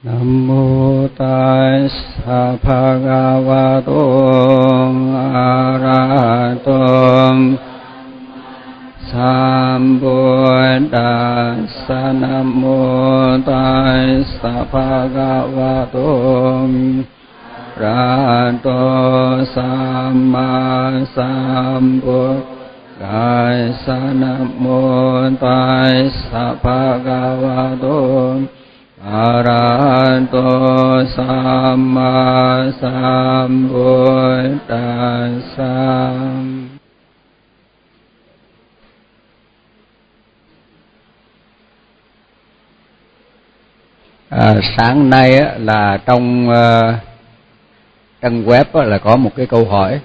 Nam mô Tassa Bhagavato Arahato Sambuddhassa. Nam mô Tassa Bhagavato Arahato Samma Sambuddhassa. Nam mô Tassa Bhagavato Arahato Samma Sambuddhassa. Sáng nay là trong trang web là có một cái câu hỏi,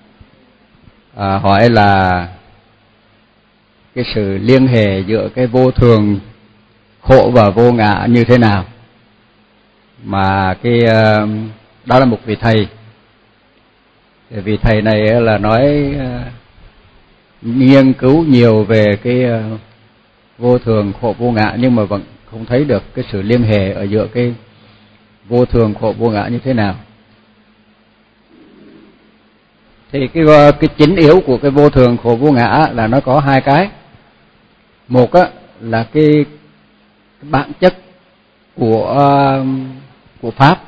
hỏi là cái sự liên hệ giữa cái vô thường, khổ và vô ngã như thế nào. Mà cái đó là một vị thầy. Vị thầy này là nói nghiên cứu nhiều về cái vô thường, khổ, vô ngã, nhưng mà vẫn không thấy được cái sự liên hệ ở giữa cái vô thường, khổ, vô ngã như thế nào. Thì cái chính yếu của cái vô thường, khổ, vô ngã là nó có hai cái. Một là cái bản chất của pháp,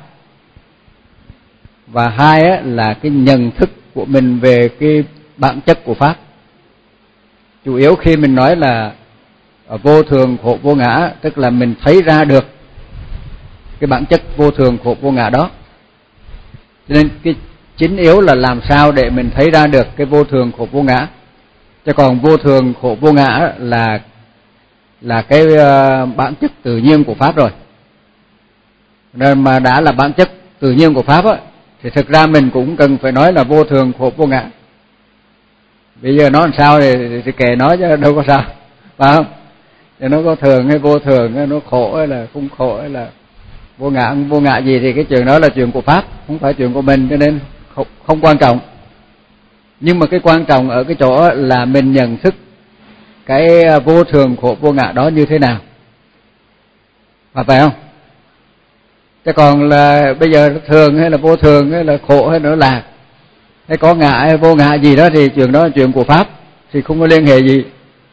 và hai là cái nhận thức của mình về cái bản chất của pháp. Chủ yếu khi mình nói là vô thường, khổ, vô ngã, tức là mình thấy ra được cái bản chất vô thường, khổ, vô ngã đó. Cho nên cái chính yếu là làm sao để mình thấy ra được cái vô thường, khổ, vô ngã. Chứ còn vô thường, khổ, vô ngã là cái bản chất tự nhiên của pháp rồi. Nên mà đã là bản chất tự nhiên của pháp thì thực ra mình cũng cần phải nói là vô thường, khổ, vô ngã. Bây giờ nói làm sao thì kệ nói chứ đâu có sao, phải không? Thì nó có thường hay vô thường, nó khổ hay là không khổ, hay là vô ngã gì thì cái chuyện đó là chuyện của pháp, không phải chuyện của mình, cho nên không quan trọng. Nhưng mà cái quan trọng ở cái chỗ là mình nhận thức cái vô thường, khổ, vô ngã đó như thế nào, phải không? Chứ còn là bây giờ thường hay là vô thường hay là khổ hay nó lạc hay có ngã hay vô ngã gì đó thì chuyện đó là chuyện của pháp, thì không có liên hệ gì.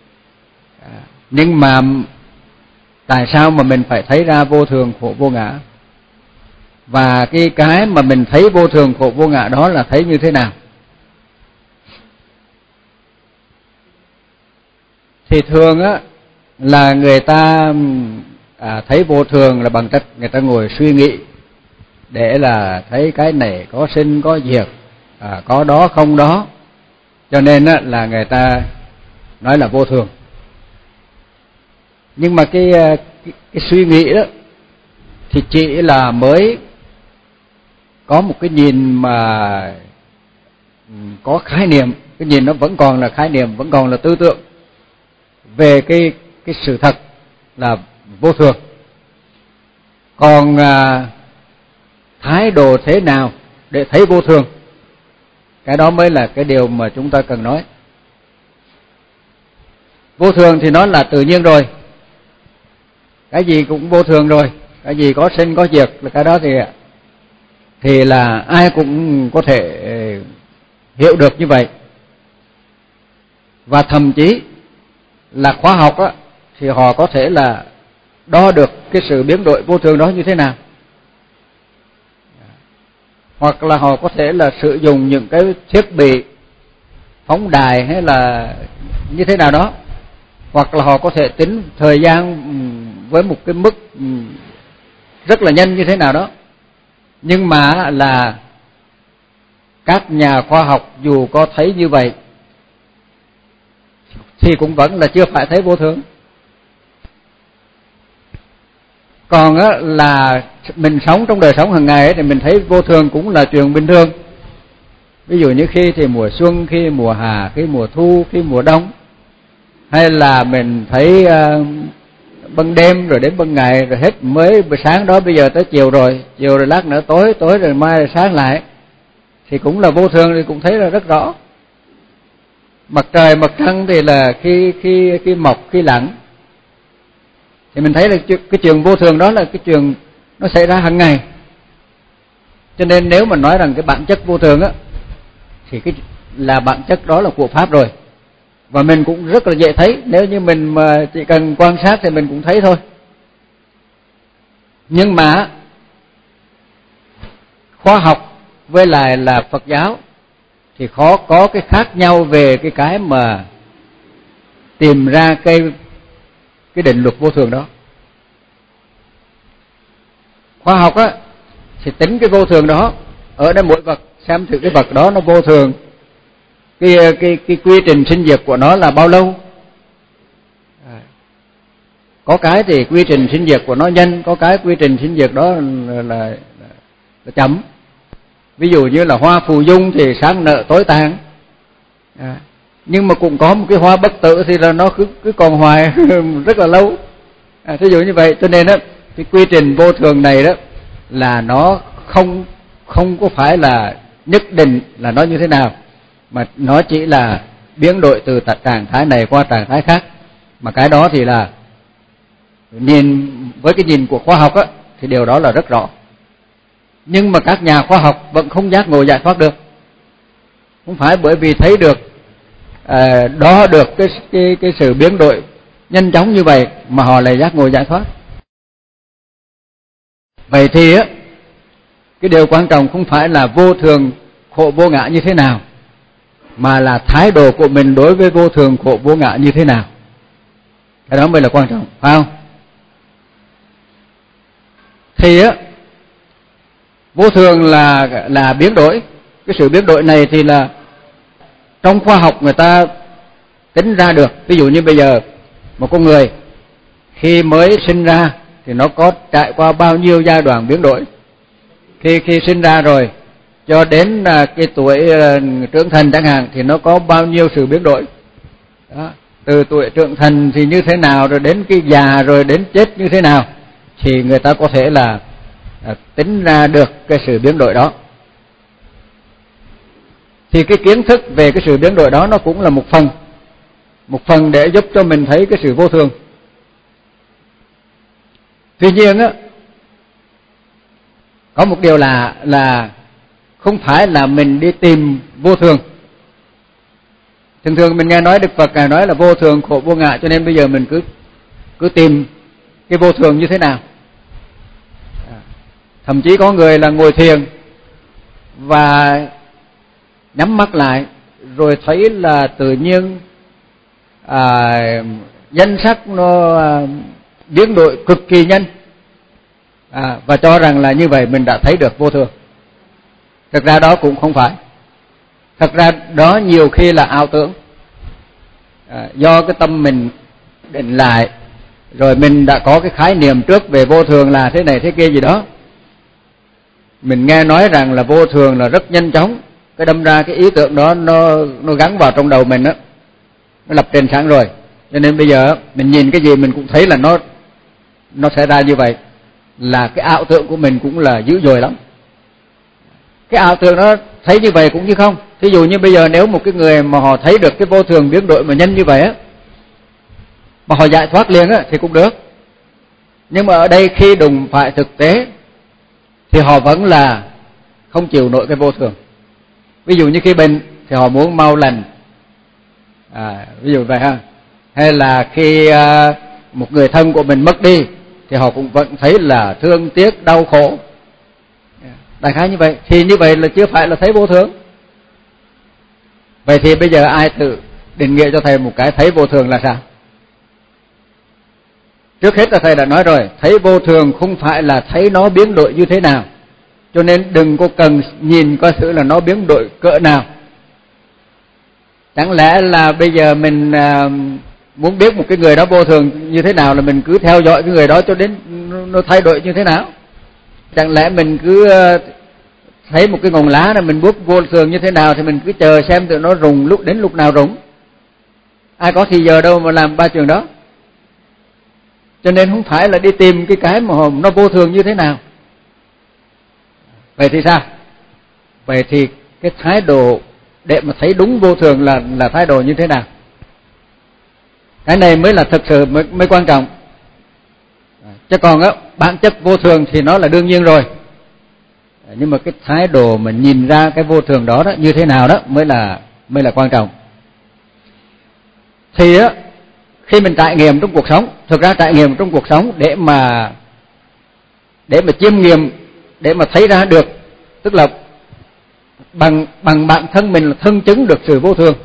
Nhưng mà tại sao mà mình phải thấy ra vô thường, khổ, vô ngã, và cái mà mình thấy vô thường, khổ, vô ngã đó là thấy như thế nào? Thì thường là người ta thấy vô thường là bằng cách người ta ngồi suy nghĩ để là thấy cái này có sinh có diệt, có đó không đó, cho nên là người ta nói là vô thường. Nhưng mà cái suy nghĩ đó thì chỉ là mới có một cái nhìn mà có khái niệm, cái nhìn nó vẫn còn là khái niệm, vẫn còn là tư tưởng về cái sự thật là vô thường. Còn thái độ thế nào để thấy vô thường, cái đó mới là cái điều mà chúng ta cần nói. Vô thường thì nó là tự nhiên rồi, cái gì cũng vô thường rồi, cái gì có sinh có diệt là cái đó thì là ai cũng có thể hiểu được như vậy. Và thậm chí là khoa học thì họ có thể là đo được cái sự biến đổi vô thường đó như thế nào, hoặc là họ có thể là sử dụng những cái thiết bị phóng đài hay là như thế nào đó, hoặc là họ có thể tính thời gian với một cái mức rất là nhanh như thế nào đó. Nhưng mà là các nhà khoa học dù có thấy như vậy thì cũng vẫn là chưa phải thấy vô thường. Còn là mình sống trong đời sống hàng ngày thì mình thấy vô thường cũng là chuyện bình thường. Ví dụ như khi thì mùa xuân, khi mùa hạ, khi mùa thu, khi mùa đông, hay là mình thấy ban đêm rồi đến ban ngày, rồi hết mới buổi sáng đó bây giờ tới chiều rồi lát nữa tối rồi mai rồi sáng lại, thì cũng là vô thường, thì cũng thấy là rất rõ. Mặt trời mặt trăng thì là khi mọc khi lặn, thì mình thấy là cái chuyện vô thường đó là cái chuyện nó xảy ra hàng ngày. Cho nên nếu mà nói rằng cái bản chất vô thường á, thì cái là bản chất đó là của Pháp rồi. Và mình cũng rất là dễ thấy, nếu như mình mà chỉ cần quan sát thì mình cũng thấy thôi. Nhưng mà khoa học với lại là Phật giáo thì khó có cái khác nhau về cái mà tìm ra cái định luật vô thường đó. Khoa học á thì tính cái vô thường đó ở đây mỗi vật, xem thử cái vật đó nó vô thường, cái quy trình sinh diệt của nó là bao lâu. Có cái thì quy trình sinh diệt của nó nhanh, có cái quy trình sinh diệt đó là chậm. Ví dụ như là hoa phù dung thì sáng nở tối tàn, nhưng mà cũng có một cái hoa bất tử thì là nó cứ còn hoài rất là lâu. Thí dụ như vậy, cho nên đó cái quy trình vô thường này đó là nó không có phải là nhất định là nó như thế nào, mà nó chỉ là biến đổi từ trạng thái này qua trạng thái khác. Mà cái đó thì là nhìn với cái nhìn của khoa học á thì điều đó là rất rõ. Nhưng mà các nhà khoa học vẫn không giác ngộ giải thoát được. Không phải bởi vì thấy được đo được cái sự biến đổi nhanh chóng như vậy mà họ lại giác ngộ giải thoát. Vậy thì á, cái điều quan trọng không phải là vô thường khổ vô ngã như thế nào, mà là thái độ của mình đối với vô thường khổ vô ngã như thế nào. Cái đó mới là quan trọng, phải không? Thì á, vô thường là biến đổi. Cái sự biến đổi này thì là trong khoa học người ta tính ra được. Ví dụ như bây giờ một con người khi mới sinh ra thì nó có trải qua bao nhiêu giai đoạn biến đổi. Khi sinh ra rồi cho đến cái tuổi trưởng thành chẳng hạn thì nó có bao nhiêu sự biến đổi. Đó. Từ tuổi trưởng thành thì như thế nào, rồi đến cái già, rồi đến chết như thế nào, thì người ta có thể là tính ra được cái sự biến đổi đó. Thì cái kiến thức về cái sự biến đổi đó nó cũng là một phần để giúp cho mình thấy cái sự vô thường. Tuy nhiên á, có một điều là không phải là mình đi tìm vô thường. Thường thường mình nghe nói Đức Phật Ngài nói là vô thường khổ vô ngã, cho nên bây giờ mình cứ tìm cái vô thường như thế nào. Thậm chí có người là ngồi thiền và nhắm mắt lại rồi thấy là tự nhiên danh sắc nó biến đổi cực kỳ nhanh, và cho rằng là như vậy mình đã thấy được vô thường. Thực ra đó cũng không phải. Thật ra đó nhiều khi là ảo tưởng, do cái tâm mình định lại, rồi mình đã có cái khái niệm trước về vô thường là thế này thế kia gì đó. Mình nghe nói rằng là vô thường là rất nhanh chóng, cái đâm ra cái ý tưởng đó nó gắn vào trong đầu mình đó, nó lập trình sẵn rồi. Cho nên bây giờ mình nhìn cái gì mình cũng thấy là nó sẽ ra như vậy. Là cái ảo tưởng của mình cũng là dữ dội lắm. Cái ảo tưởng nó thấy như vậy cũng như không. Thí dụ như bây giờ nếu một cái người mà họ thấy được cái vô thường biến đổi mà nhanh như vậy á, mà họ giải thoát liền á thì cũng được. Nhưng mà ở đây khi đụng phải thực tế thì họ vẫn là không chịu nổi cái vô thường. Ví dụ như khi bệnh thì họ muốn mau lành, ví dụ vậy ha. Hay là khi một người thân của mình mất đi thì họ cũng vẫn thấy là thương tiếc đau khổ. Đại khái như vậy. Thì như vậy là chưa phải là thấy vô thường. Vậy thì bây giờ ai tự định nghĩa cho thầy một cái thấy vô thường là sao? Trước hết là thầy đã nói rồi, thấy vô thường không phải là thấy nó biến đổi như thế nào. Cho nên đừng có cần nhìn coi thử là nó biến đổi cỡ nào. Chẳng lẽ là bây giờ mình muốn biết một cái người đó vô thường như thế nào là mình cứ theo dõi cái người đó cho đến nó thay đổi như thế nào? Chẳng lẽ mình cứ thấy một cái ngọn lá này mình bước vô thường như thế nào thì mình cứ chờ xem tụi nó rụng đến lúc nào rụng? Ai có thì giờ đâu mà làm ba trường đó. Cho nên không phải là đi tìm cái mà nó vô thường như thế nào. Vậy thì sao? Vậy thì cái thái độ để mà thấy đúng vô thường là thái độ như thế nào? Cái này mới là thực sự mới quan trọng. Chứ còn á, bản chất vô thường thì nó là đương nhiên rồi. Nhưng mà cái thái độ mà nhìn ra cái vô thường đó, như thế nào đó mới là quan trọng. Thì á, khi mình trải nghiệm trong cuộc sống, thực ra trải nghiệm trong cuộc sống để mà chiêm nghiệm, để mà thấy ra được, tức là bằng bản thân mình là thân chứng được sự vô thường,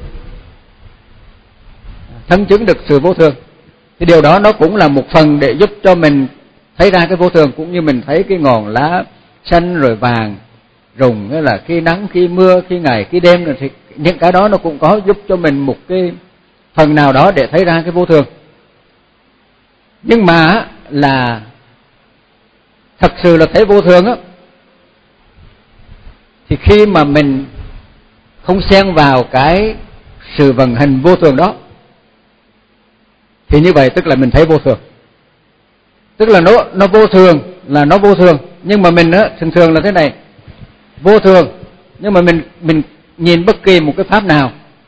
thân chứng được sự vô thường. Thì điều đó nó cũng là một phần để giúp cho mình thấy ra cái vô thường, cũng như mình thấy cái ngọn lá xanh rồi vàng rụng, nghĩa là khi nắng khi mưa, khi ngày khi đêm, thì những cái đó nó cũng có giúp cho mình một cái phần nào đó để thấy ra cái vô thường. Nhưng mà là thật sự là thấy vô thường á, thì khi mà mình không xen vào cái sự vận hành vô thường đó, thì như vậy tức là mình thấy vô thường. Tức là nó vô thường là nó vô thường, nhưng mà mình á thường thường là thế này, vô thường nhưng mà mình nhìn bất kỳ một cái pháp nào,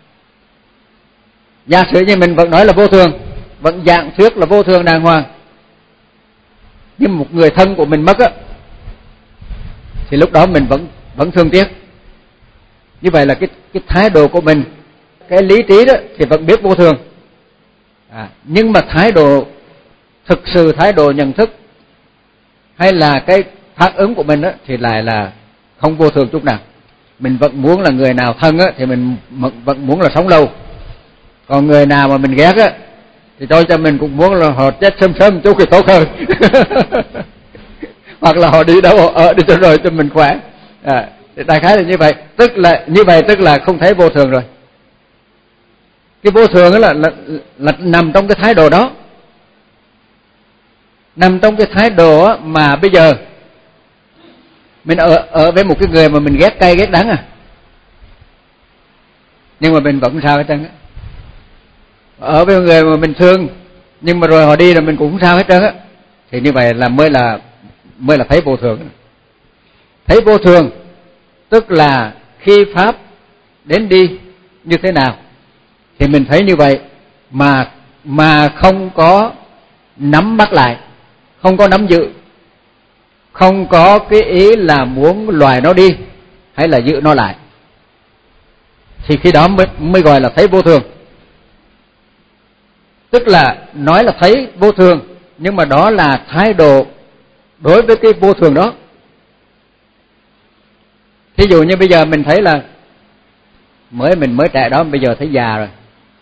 giả sử như mình vẫn nói là vô thường, vẫn dạng thuyết là vô thường đàng hoàng, nhưng một người thân của mình mất á, thì lúc đó mình vẫn thương tiếc. Như vậy là cái thái độ của mình, cái lý trí đó thì vẫn biết vô thường, nhưng mà thái độ thực sự, thái độ nhận thức hay là cái phản ứng của mình đó, thì lại là không vô thường chút nào. Mình vẫn muốn là người nào thân á, thì mình vẫn muốn là sống lâu. Còn người nào mà mình ghét á, thì cho mình cũng muốn là họ chết sớm chút thì tốt hơn. Hoặc là họ đi đâu họ ở đi cho rồi cho mình khỏe. Đại khái là như vậy. Tức là không thấy vô thường rồi. Cái vô thường đó là nằm trong cái thái độ đó, nằm trong cái thái độ mà bây giờ mình ở với một cái người mà mình ghét cay ghét đắng nhưng mà mình vẫn sao hết trơn á. Ở với một người mà mình thương nhưng mà rồi họ đi rồi mình cũng sao hết trơn á. Thì như vậy là mới là thấy vô thường. Thấy vô thường tức là khi pháp đến đi như thế nào thì mình thấy như vậy, mà không có nắm bắt lại, không có nắm giữ, không có cái ý là muốn loài nó đi hay là giữ nó lại, thì khi đó mới gọi là thấy vô thường. Tức là nói là thấy vô thường, nhưng mà đó là thái độ đối với cái vô thường đó. Thí dụ như bây giờ mình thấy là mình mới trẻ đó, bây giờ thấy già rồi,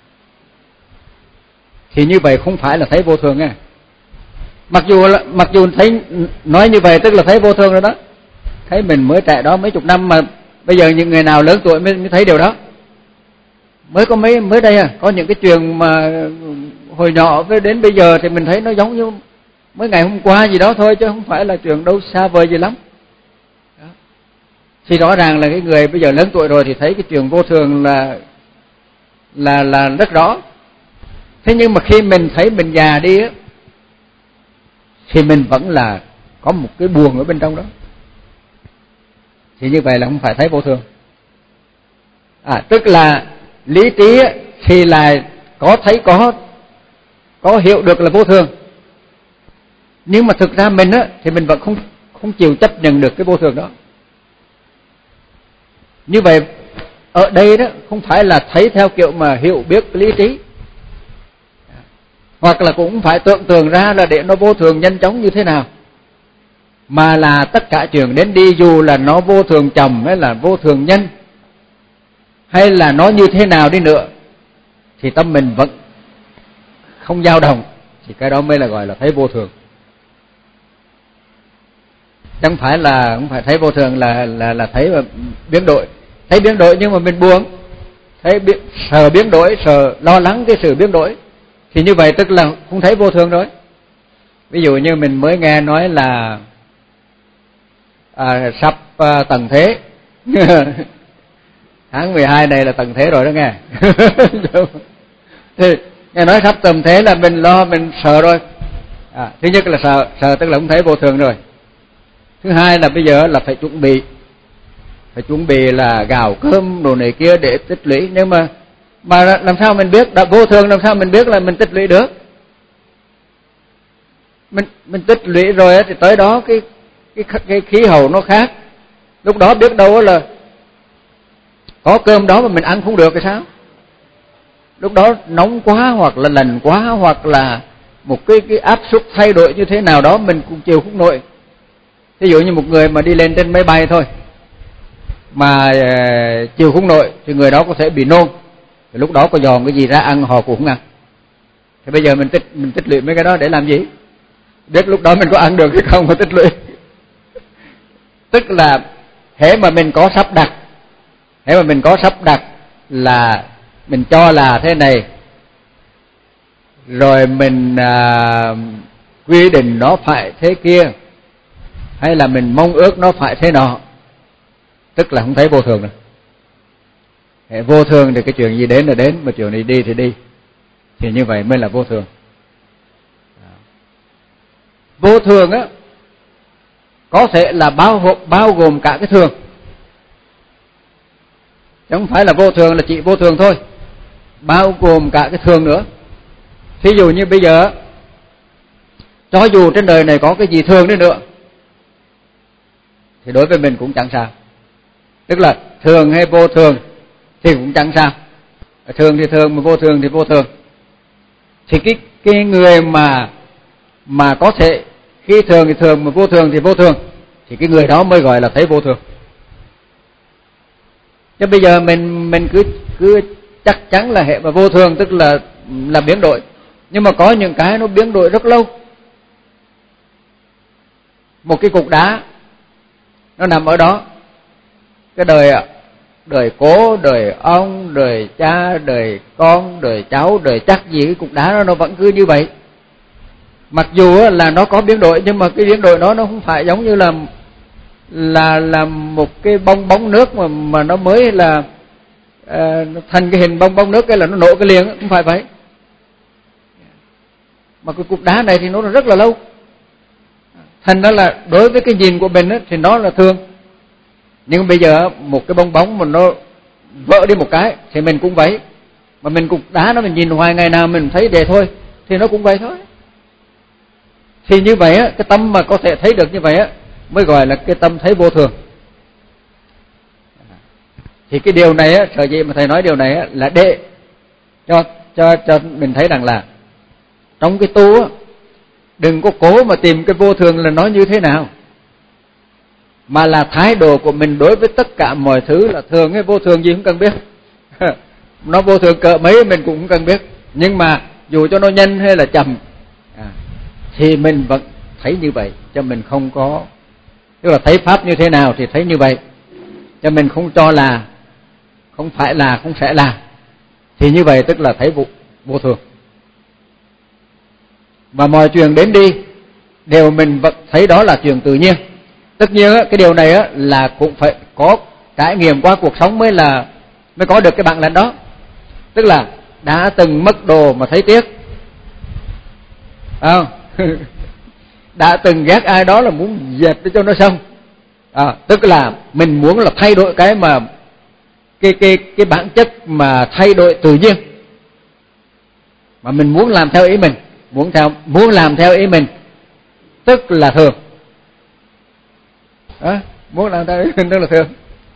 thì như vậy không phải là thấy vô thường nha. Mặc dù thấy nói như vậy tức là thấy vô thường rồi đó. Thấy mình mới trẻ đó mấy chục năm, mà bây giờ những người nào lớn tuổi mới thấy điều đó. Mới có mới đây có những cái chuyện mà hồi nhỏ với đến bây giờ thì mình thấy nó giống như mới ngày hôm qua gì đó thôi, chứ không phải là chuyện đâu xa vời gì lắm. Đó. Thì rõ ràng là cái người bây giờ lớn tuổi rồi thì thấy cái chuyện vô thường là rất rõ. Thế nhưng mà khi mình thấy mình già đi á, thì mình vẫn là có một cái buồn ở bên trong đó. Thì như vậy là không phải thấy vô thường. Tức là lý trí thì là có thấy có hiểu được là vô thường, nhưng mà thực ra mình thì mình vẫn không chịu chấp nhận được cái vô thường đó. Như vậy ở đây đó không phải là thấy theo kiểu mà hiểu biết lý trí, hoặc là cũng không phải tưởng tượng ra là để nó vô thường nhanh chóng như thế nào, mà là tất cả chuyện đến đi, dù là nó vô thường chậm hay là vô thường nhanh, hay là nó như thế nào đi nữa, thì tâm mình vẫn không dao động, thì cái đó mới là gọi là thấy vô thường. Chẳng phải là không phải thấy vô thường là thấy mà biến đổi. Thấy biến đổi nhưng mà mình buồn, thấy sợ biến đổi, sợ lo lắng cái sự biến đổi, thì như vậy tức là không thấy vô thường rồi. Ví dụ như mình mới nghe nói là sắp tận thế. Tháng 12 này là tận thế rồi đó nghe. Thì nghe nói sắp tận thế là mình lo, mình sợ rồi. Thứ nhất là sợ tức là không thấy vô thường rồi. Thứ hai là bây giờ là phải chuẩn bị là gạo cơm đồ này kia để tích lũy, nhưng mà làm sao mình biết đã vô thường, làm sao mình biết là mình tích lũy được? mình tích lũy rồi thì tới đó cái khí hậu nó khác. Lúc đó biết đâu là có cơm đó mà mình ăn không được thì sao? Lúc đó nóng quá hoặc là lạnh quá hoặc là một cái áp suất thay đổi như thế nào đó mình cũng chịu không nổi. Ví dụ như một người mà đi lên trên máy bay thôi mà chịu không nổi thì người đó có thể bị nôn. Thì lúc đó có dòm cái gì ra ăn họ cũng không ăn. Thì bây giờ mình tích lũy mấy cái đó để làm gì? Biết lúc đó mình có ăn được hay không mà tích lũy. Tức là hễ mà mình có sắp đặt là mình cho là thế này, rồi mình quy định nó phải thế kia, hay là mình mong ước nó phải thế nọ, tức là không thấy vô thường nữa. Hễ vô thường thì cái chuyện gì đến là đến, mà chuyện này đi thì đi, thì như vậy mới là vô thường. Vô thường á có thể là bao gồm cả cái thường, chứ không phải là vô thường là chỉ vô thường thôi, bao gồm cả cái thường nữa. Thí dụ như bây giờ cho dù trên đời này có cái gì thường đi nữa thì đối với mình cũng chẳng sao. Tức là thường hay vô thường thì cũng chẳng sao. Thường thì thường, mà vô thường thì vô thường. Thì cái người mà có thể khi thường thì thường mà vô thường thì vô thường, thì cái người đó mới gọi là thấy vô thường. Chứ bây giờ mình cứ chắc chắn là hệ mà vô thường tức là biến đổi. Nhưng mà có những cái nó biến đổi rất lâu. Một cái cục đá nó nằm ở đó, cái đời cố, đời ông, đời cha, đời con, đời cháu, đời chắc gì cái cục đá nó vẫn cứ như vậy. Mặc dù là nó có biến đổi, nhưng mà cái biến đổi đó nó không phải giống như là một cái bong nước mà nó mới là thành cái hình bong nước cái là nó nổ cái liền, không phải vậy. Mà cái cục đá này thì nó rất là lâu. Thành đó là đối với cái nhìn của mình thì nó là thường. Nhưng bây giờ một cái bong bóng mà nó vỡ đi một cái thì mình cũng vậy. Mà mình cục đá nó mình nhìn hoài, ngày nào mình thấy vậy thôi thì nó cũng vậy thôi. Thì như vậy á, cái tâm mà có thể thấy được như vậy á mới gọi là cái tâm thấy vô thường. Thì cái điều này á, sở dĩ mà thầy nói điều này á là để cho mình thấy rằng là trong cái tu á, đừng có cố mà tìm cái vô thường là nó như thế nào, mà là thái độ của mình đối với tất cả mọi thứ là thường hay vô thường gì cũng cần biết. Nó vô thường cỡ mấy mình cũng không cần biết, nhưng mà dù cho nó nhanh hay là chậm thì mình vẫn thấy như vậy, cho mình không có, tức là thấy pháp như thế nào thì thấy như vậy, cho mình không cho là không phải là không sẽ là, thì như vậy tức là thấy vô thường. Và mọi chuyện đến đi đều mình vẫn thấy đó là chuyện tự nhiên. Tất nhiên cái điều này là cũng phải có trải nghiệm qua cuộc sống mới có được cái bản lĩnh đó. Tức là đã từng mất đồ mà thấy tiếc, đã từng ghét ai đó là muốn dẹp để cho nó xong, tức là mình muốn là thay đổi cái mà cái bản chất mà thay đổi tự nhiên, mà mình muốn làm theo ý mình, muốn làm theo ý mình tức là thường. Muốn làm theo ý mình tức là thường.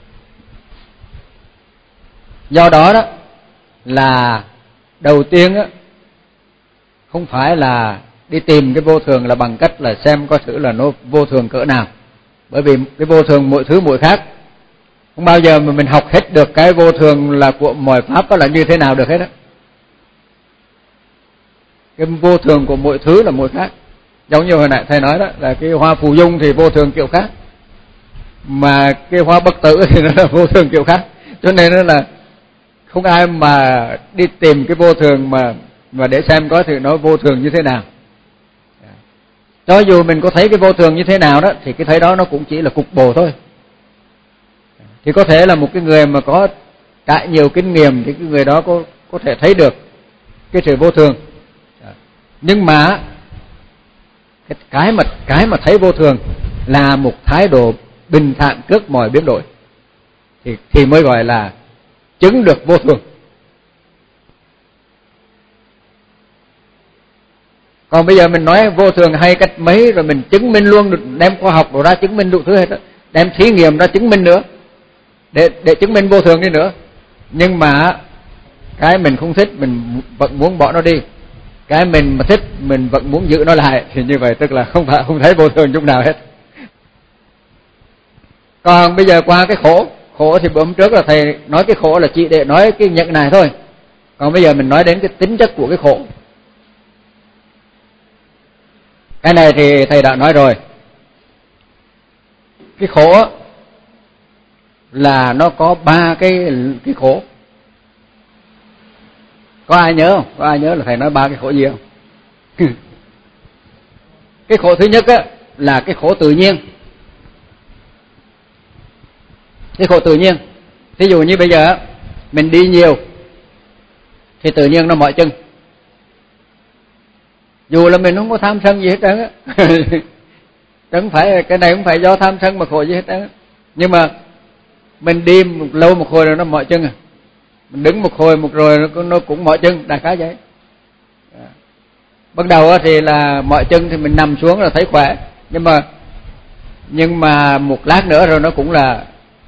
Do đó đó là đầu tiên không phải là đi tìm cái vô thường là bằng cách là xem coi thử là nó vô thường cỡ nào, bởi vì cái vô thường mỗi thứ mỗi khác, không bao giờ mà mình học hết được cái vô thường là của mọi pháp đó là như thế nào được hết á. Cái vô thường của mỗi thứ là mỗi khác. Giống như hồi nãy thầy nói đó, là cái hoa phù dung thì vô thường kiểu khác, mà cái hoa bất tử thì nó là vô thường kiểu khác. Cho nên nó là không ai mà đi tìm cái vô thường mà để xem có thì nó vô thường như thế nào. Cho dù mình có thấy cái vô thường như thế nào đó thì cái thấy đó nó cũng chỉ là cục bộ thôi. Thì có thể là một cái người mà có trải nhiều kinh nghiệm thì cái người đó có thể thấy được cái sự vô thường. Nhưng mà cái mà thấy vô thường là một thái độ bình thản trước mọi biến đổi thì mới gọi là chứng được vô thường. Còn bây giờ mình nói vô thường hay cách mấy, rồi mình chứng minh luôn, đem khoa học đổ ra chứng minh đủ thứ hết đó, đem thí nghiệm ra chứng minh nữa, để chứng minh vô thường đi nữa. Nhưng mà cái mình không thích mình vẫn muốn bỏ nó đi, cái mình mà thích mình vẫn muốn giữ nó lại, thì như vậy tức là không thấy vô thường chút nào hết. Còn bây giờ qua cái khổ thì bữa hôm trước là thầy nói cái khổ là chỉ để nói cái nhận này thôi. Còn bây giờ mình nói đến cái tính chất của cái khổ. Cái này thì thầy đã nói rồi. Cái khổ là nó có 3 cái khổ. Có ai nhớ không? Có ai nhớ là thầy nói 3 cái khổ gì không? Cái khổ thứ nhất là cái khổ tự nhiên. Cái khổ tự nhiên, ví dụ như bây giờ mình đi nhiều thì tự nhiên nó mỏi chân, dù là mình không có tham sân gì hết trơn á. Chẳng phải cái này không phải do tham sân mà khổ gì hết trơn. Nhưng mà mình đi lâu một hồi rồi nó mỏi chân, mình đứng một hồi một rồi nó cũng mỏi chân, đại khái vậy. Bắt đầu thì là mỏi chân thì mình nằm xuống là thấy khỏe, nhưng mà một lát nữa rồi nó cũng là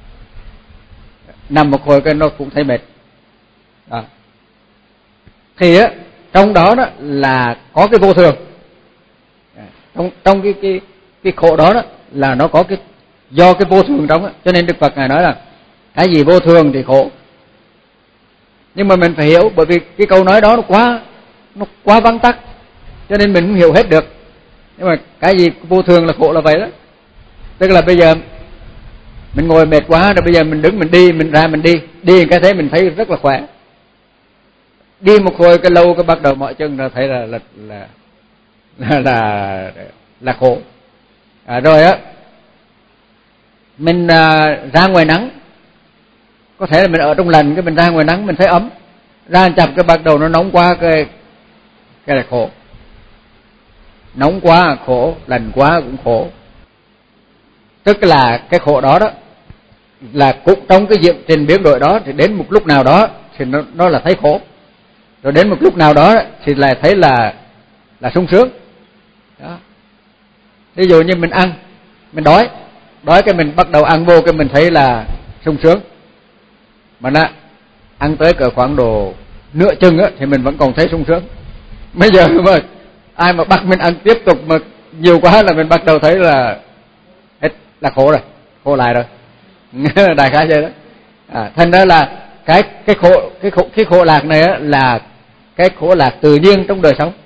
nằm một hồi cái nó cũng thấy mệt. Đó. Thì trong đó là có cái vô thường. Trong cái khổ đó là nó có cái do cái vô thường trong đó. Cho nên Đức Phật ngài nói là cái gì vô thường thì khổ. Nhưng mà mình phải hiểu, bởi vì cái câu nói đó nó quá vắn tắt, cho nên mình không hiểu hết được. Nhưng mà cái gì vô thường là khổ là vậy đó. Tức là bây giờ mình ngồi mệt quá rồi, bây giờ mình đứng mình đi, mình ra mình đi cái thế mình thấy rất là khỏe. Đi một hồi cái lâu cái bắt đầu mỏi chân rồi thấy là khổ. Rồi mình ra ngoài nắng, có thể là mình ở trong lành, cái mình ra ngoài nắng mình thấy ấm, ra chập cái bắt đầu nó nóng quá, cái là khổ. Nóng quá khổ, lạnh quá cũng khổ. Tức là cái khổ đó là cũng trong cái diệu trình biến đổi đó, thì đến một lúc nào đó thì nó là thấy khổ, rồi đến một lúc nào đó thì lại thấy là sung sướng. Đó. Ví dụ như mình ăn, mình đói cái mình bắt đầu ăn vô cái mình thấy là sung sướng. Mà ăn tới cỡ khoảng độ nửa chừng thì mình vẫn còn thấy sung sướng. Bây giờ mà ai mà bắt mình ăn tiếp tục mà nhiều quá là mình bắt đầu thấy là hết, là khổ rồi, khổ lại rồi. Đại khái vậy đó. Thành ra là cái khổ lạc này là cái khổ lạc tự nhiên trong đời sống.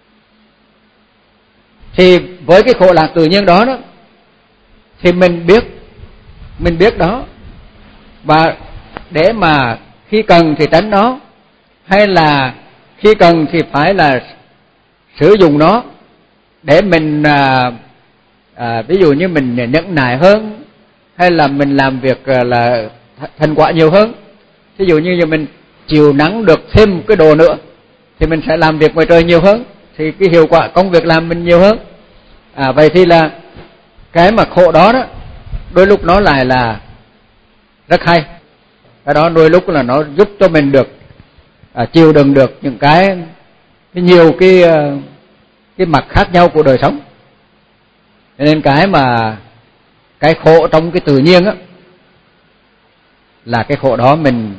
Thì với cái khổ lạc tự nhiên đó thì mình biết đó, và để mà khi cần thì tránh nó, hay là khi cần thì phải là sử dụng nó để mình ví dụ như mình nhẫn nại hơn, hay là mình làm việc là thành quả nhiều hơn. Ví dụ như giờ mình chịu nắng được thêm một cái độ nữa thì mình sẽ làm việc ngoài trời nhiều hơn, thì cái hiệu quả công việc làm mình nhiều hơn. Vậy thì là cái mà khổ đó đôi lúc nó lại là rất hay. Cái đó đôi lúc là nó giúp cho mình được chịu đựng được những cái nhiều cái mặt khác nhau của đời sống. Cho nên cái khổ trong cái tự nhiên là cái khổ đó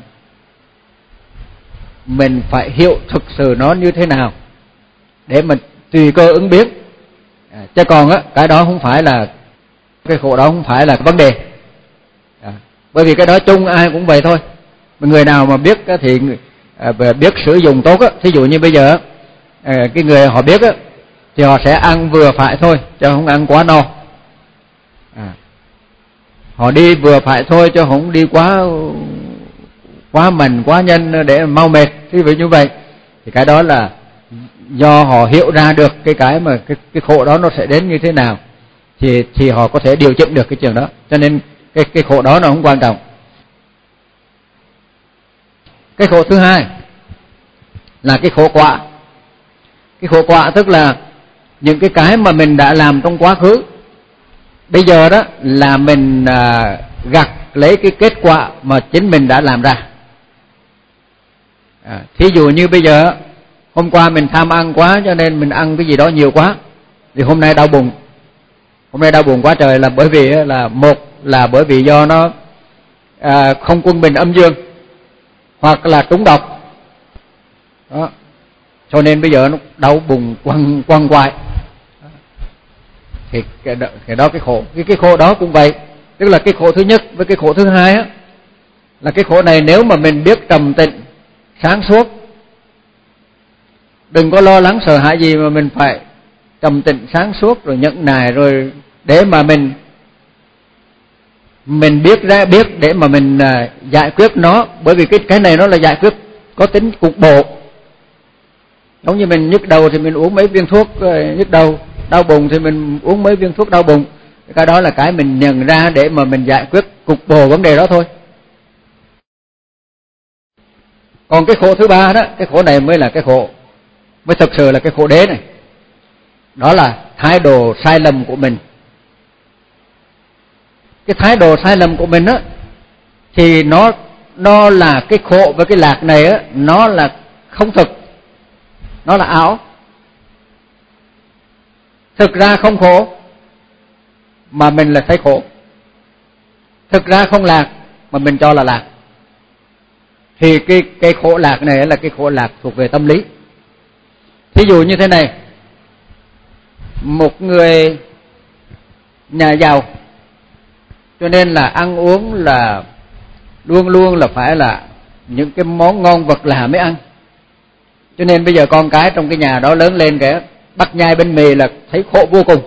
mình phải hiểu thực sự nó như thế nào để mình tùy cơ ứng biến. Chứ còn cái đó không phải là, cái khổ đó không phải là vấn đề. Bởi vì cái đó chung ai cũng vậy thôi. Người nào mà biết thì biết sử dụng tốt thí dụ như bây giờ cái người họ biết thì họ sẽ ăn vừa phải thôi, chứ không ăn quá no. Họ đi vừa phải thôi, chứ không đi quá mạnh, quá nhanh để mau mệt. Ví dụ như vậy thì cái đó là do họ hiểu ra được cái mà cái khổ đó nó sẽ đến như thế nào, thì họ có thể điều chỉnh được cái chuyện đó. Cho nên cái khổ đó nó không quan trọng. Cái khổ thứ hai là cái khổ quả. Cái khổ quả tức là những cái mà mình đã làm trong quá khứ, bây giờ đó là mình gặt lấy cái kết quả mà chính mình đã làm ra. Thí dụ như bây giờ Hôm qua mình tham ăn quá cho nên mình ăn cái gì đó nhiều quá, thì hôm nay đau bụng. Hôm nay đau bụng quá trời là bởi vì là một là bởi vì do nó không quân bình âm dương, hoặc là trúng độc đó, cho nên bây giờ nó đau bụng quằn quại. Thì cái đó cái khổ. Cái khổ đó cũng vậy, tức là cái khổ thứ nhất với cái khổ thứ hai á, là cái khổ này nếu mà mình biết trầm tĩnh sáng suốt, đừng có lo lắng sợ hãi gì, mà mình phải trầm tĩnh sáng suốt rồi nhẫn nại, rồi để mà mình biết để mà mình giải quyết nó. Bởi vì cái này nó là giải quyết có tính cục bộ. Giống như mình nhức đầu thì mình uống mấy viên thuốc nhức đầu, đau bụng thì mình uống mấy viên thuốc đau bụng. Cái đó là cái mình nhận ra để mà mình giải quyết cục bộ vấn đề đó thôi. Còn cái khổ thứ ba đó, cái khổ này mới là cái khổ, mới thực sự là cái khổ đế này. Đó là thái độ sai lầm của mình. Cái thái độ sai lầm của mình á, thì nó là cái khổ và cái lạc này á, nó là không thực, nó là ảo. Thực ra không khổ mà mình là thấy khổ, thực ra không lạc mà mình cho là lạc. Thì cái khổ lạc này là cái khổ lạc thuộc về tâm lý. Thí dụ như thế này, một người nhà giàu cho nên là ăn uống là luôn luôn là phải là những cái món ngon vật lạ mới ăn. Cho nên bây giờ con cái trong cái nhà đó lớn lên kìa, bắt nhai bánh mì là thấy khổ vô cùng.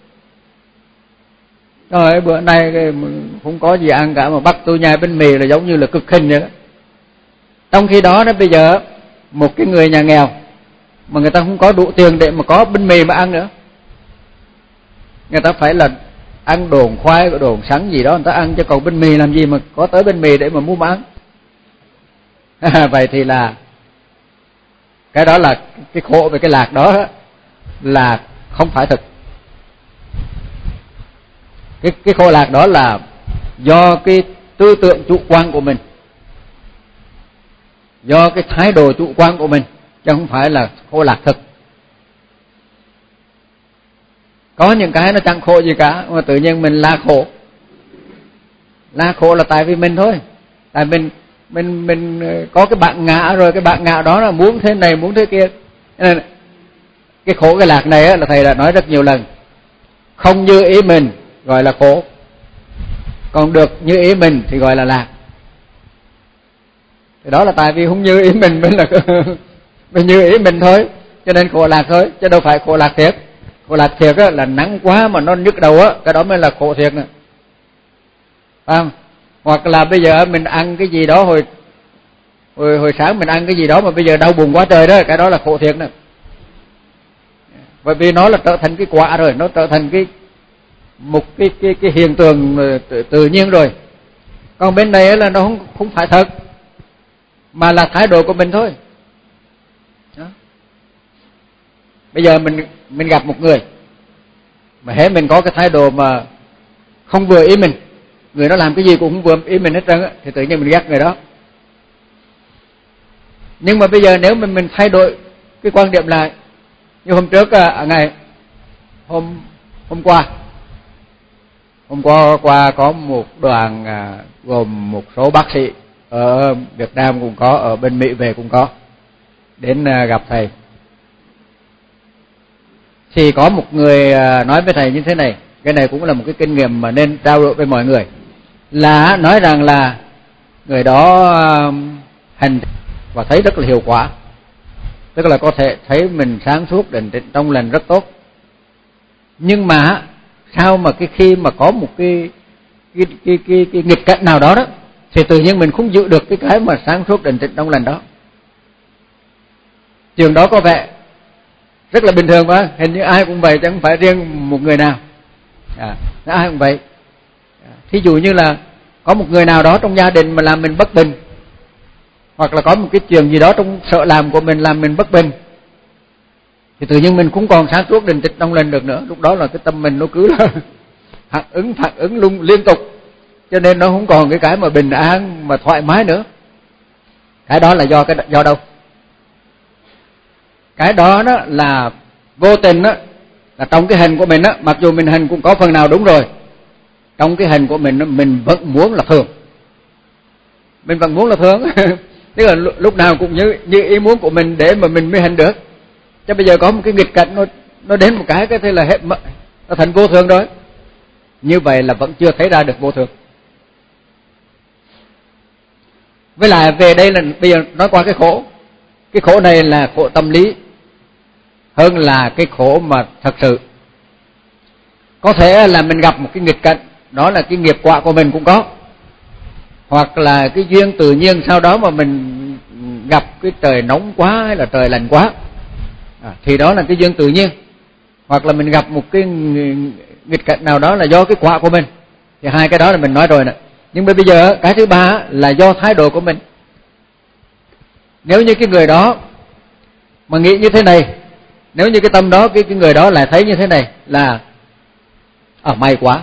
Rồi bữa nay không có gì ăn cả mà bắt tôi nhai bánh mì là giống như là cực hình vậy đó. Trong khi đó bây giờ một cái người nhà nghèo mà người ta không có đủ tiền để mà có bánh mì mà ăn nữa, người ta phải là ăn đồn khoai, đồn sắn gì đó người ta ăn, chứ còn bánh mì làm gì mà có tới bánh mì để mà mua bán. Vậy thì là cái đó là cái khổ về cái lạc đó là không phải thực. Cái khổ lạc đó là do cái tư tưởng chủ quan của mình, do cái thái độ chủ quan của mình, chứ không phải là khổ lạc thực. Có những cái nó chẳng khổ gì cả mà tự nhiên mình la khổ. La khổ là tại vì mình thôi. Tại mình có cái bạn ngã rồi, cái bạn ngã đó là muốn thế này muốn thế kia. Nên cái khổ cái lạc này là thầy đã nói rất nhiều lần. Không như ý mình gọi là khổ, còn được như ý mình thì gọi là lạc. Thì đó là tại vì không như ý mình là mình như ý mình thôi, cho nên khổ lạc thôi, chứ đâu phải khổ lạc thiệt. Khổ lạc thiệt là nắng quá mà nó nhức đầu á, cái đó mới là khổ thiệt nè. Hoặc là bây giờ mình ăn cái gì đó hồi sáng mình ăn cái gì đó mà bây giờ đau bụng quá trời đó, cái đó là khổ thiệt nè. Bởi vì nó là trở thành cái quả rồi, nó trở thành một cái hiện tượng tự nhiên rồi. Còn bên này là nó không phải thật, mà là thái độ của mình thôi. Đó. Bây giờ mình gặp một người mà hễ mình có cái thái độ mà không vừa ý mình, người đó làm cái gì cũng không vừa ý mình hết trơn á, thì tự nhiên mình ghét người đó. Nhưng mà bây giờ nếu mình thay đổi cái quan điểm lại, như hôm trước hôm qua có một đoàn gồm một số bác sĩ ở Việt Nam cũng có, ở bên Mỹ về cũng có, đến gặp thầy. Thì có một người nói với thầy như thế này, cái này cũng là một cái kinh nghiệm mà nên trao đổi với mọi người, là nói rằng là người đó hành và thấy rất là hiệu quả, tức là có thể thấy mình sáng suốt, định tĩnh trong lành rất tốt. Nhưng mà sao mà khi mà có một cái nghịch cảnh nào đó thì tự nhiên mình không giữ được cái mà sáng suốt định tĩnh trong lành đó. Trường đó có vẻ rất là bình thường mà, hình như ai cũng vậy chứ không phải riêng một người nào. Ai cũng vậy. Thí dụ như là có một người nào đó trong gia đình mà làm mình bất bình, hoặc là có một cái chuyện gì đó trong sợ làm của mình làm mình bất bình, thì tự nhiên mình cũng còn sáng suốt định tĩnh trong lành được nữa. Lúc đó là cái tâm mình nó cứ là phản ứng liên tục, cho nên nó không còn cái mà bình an mà thoải mái nữa. Cái đó là do đâu? cái đó đó là vô tình đó, là trong cái hình của mình đó, mặc dù mình hình cũng có phần nào đúng rồi, trong cái hình của mình đó, mình vẫn muốn là thường, mình vẫn muốn là thường. Tức là lúc nào cũng như ý muốn của mình để mà mình mới hình được. Chứ bây giờ có một cái nghịch cảnh nó đến một cái thế là hết, nó thành vô thường rồi. Như vậy là vẫn chưa thấy ra được vô thường. Với lại về đây là bây giờ nói qua cái khổ. Cái khổ này là khổ tâm lý hơn là cái khổ mà thật sự. Có thể là mình gặp một cái nghịch cảnh, đó là cái nghiệp quả của mình cũng có, hoặc là cái duyên tự nhiên sau đó mà mình gặp cái trời nóng quá hay là trời lạnh quá, thì đó là cái duyên tự nhiên. Hoặc là mình gặp một cái nghịch cảnh nào đó là do cái quả của mình, thì hai cái đó là mình nói rồi nè. Nhưng mà bây giờ cái thứ ba là do thái độ của mình. Nếu như cái người đó mà nghĩ như thế này, nếu như cái tâm đó, cái người đó lại thấy như thế này là may quá,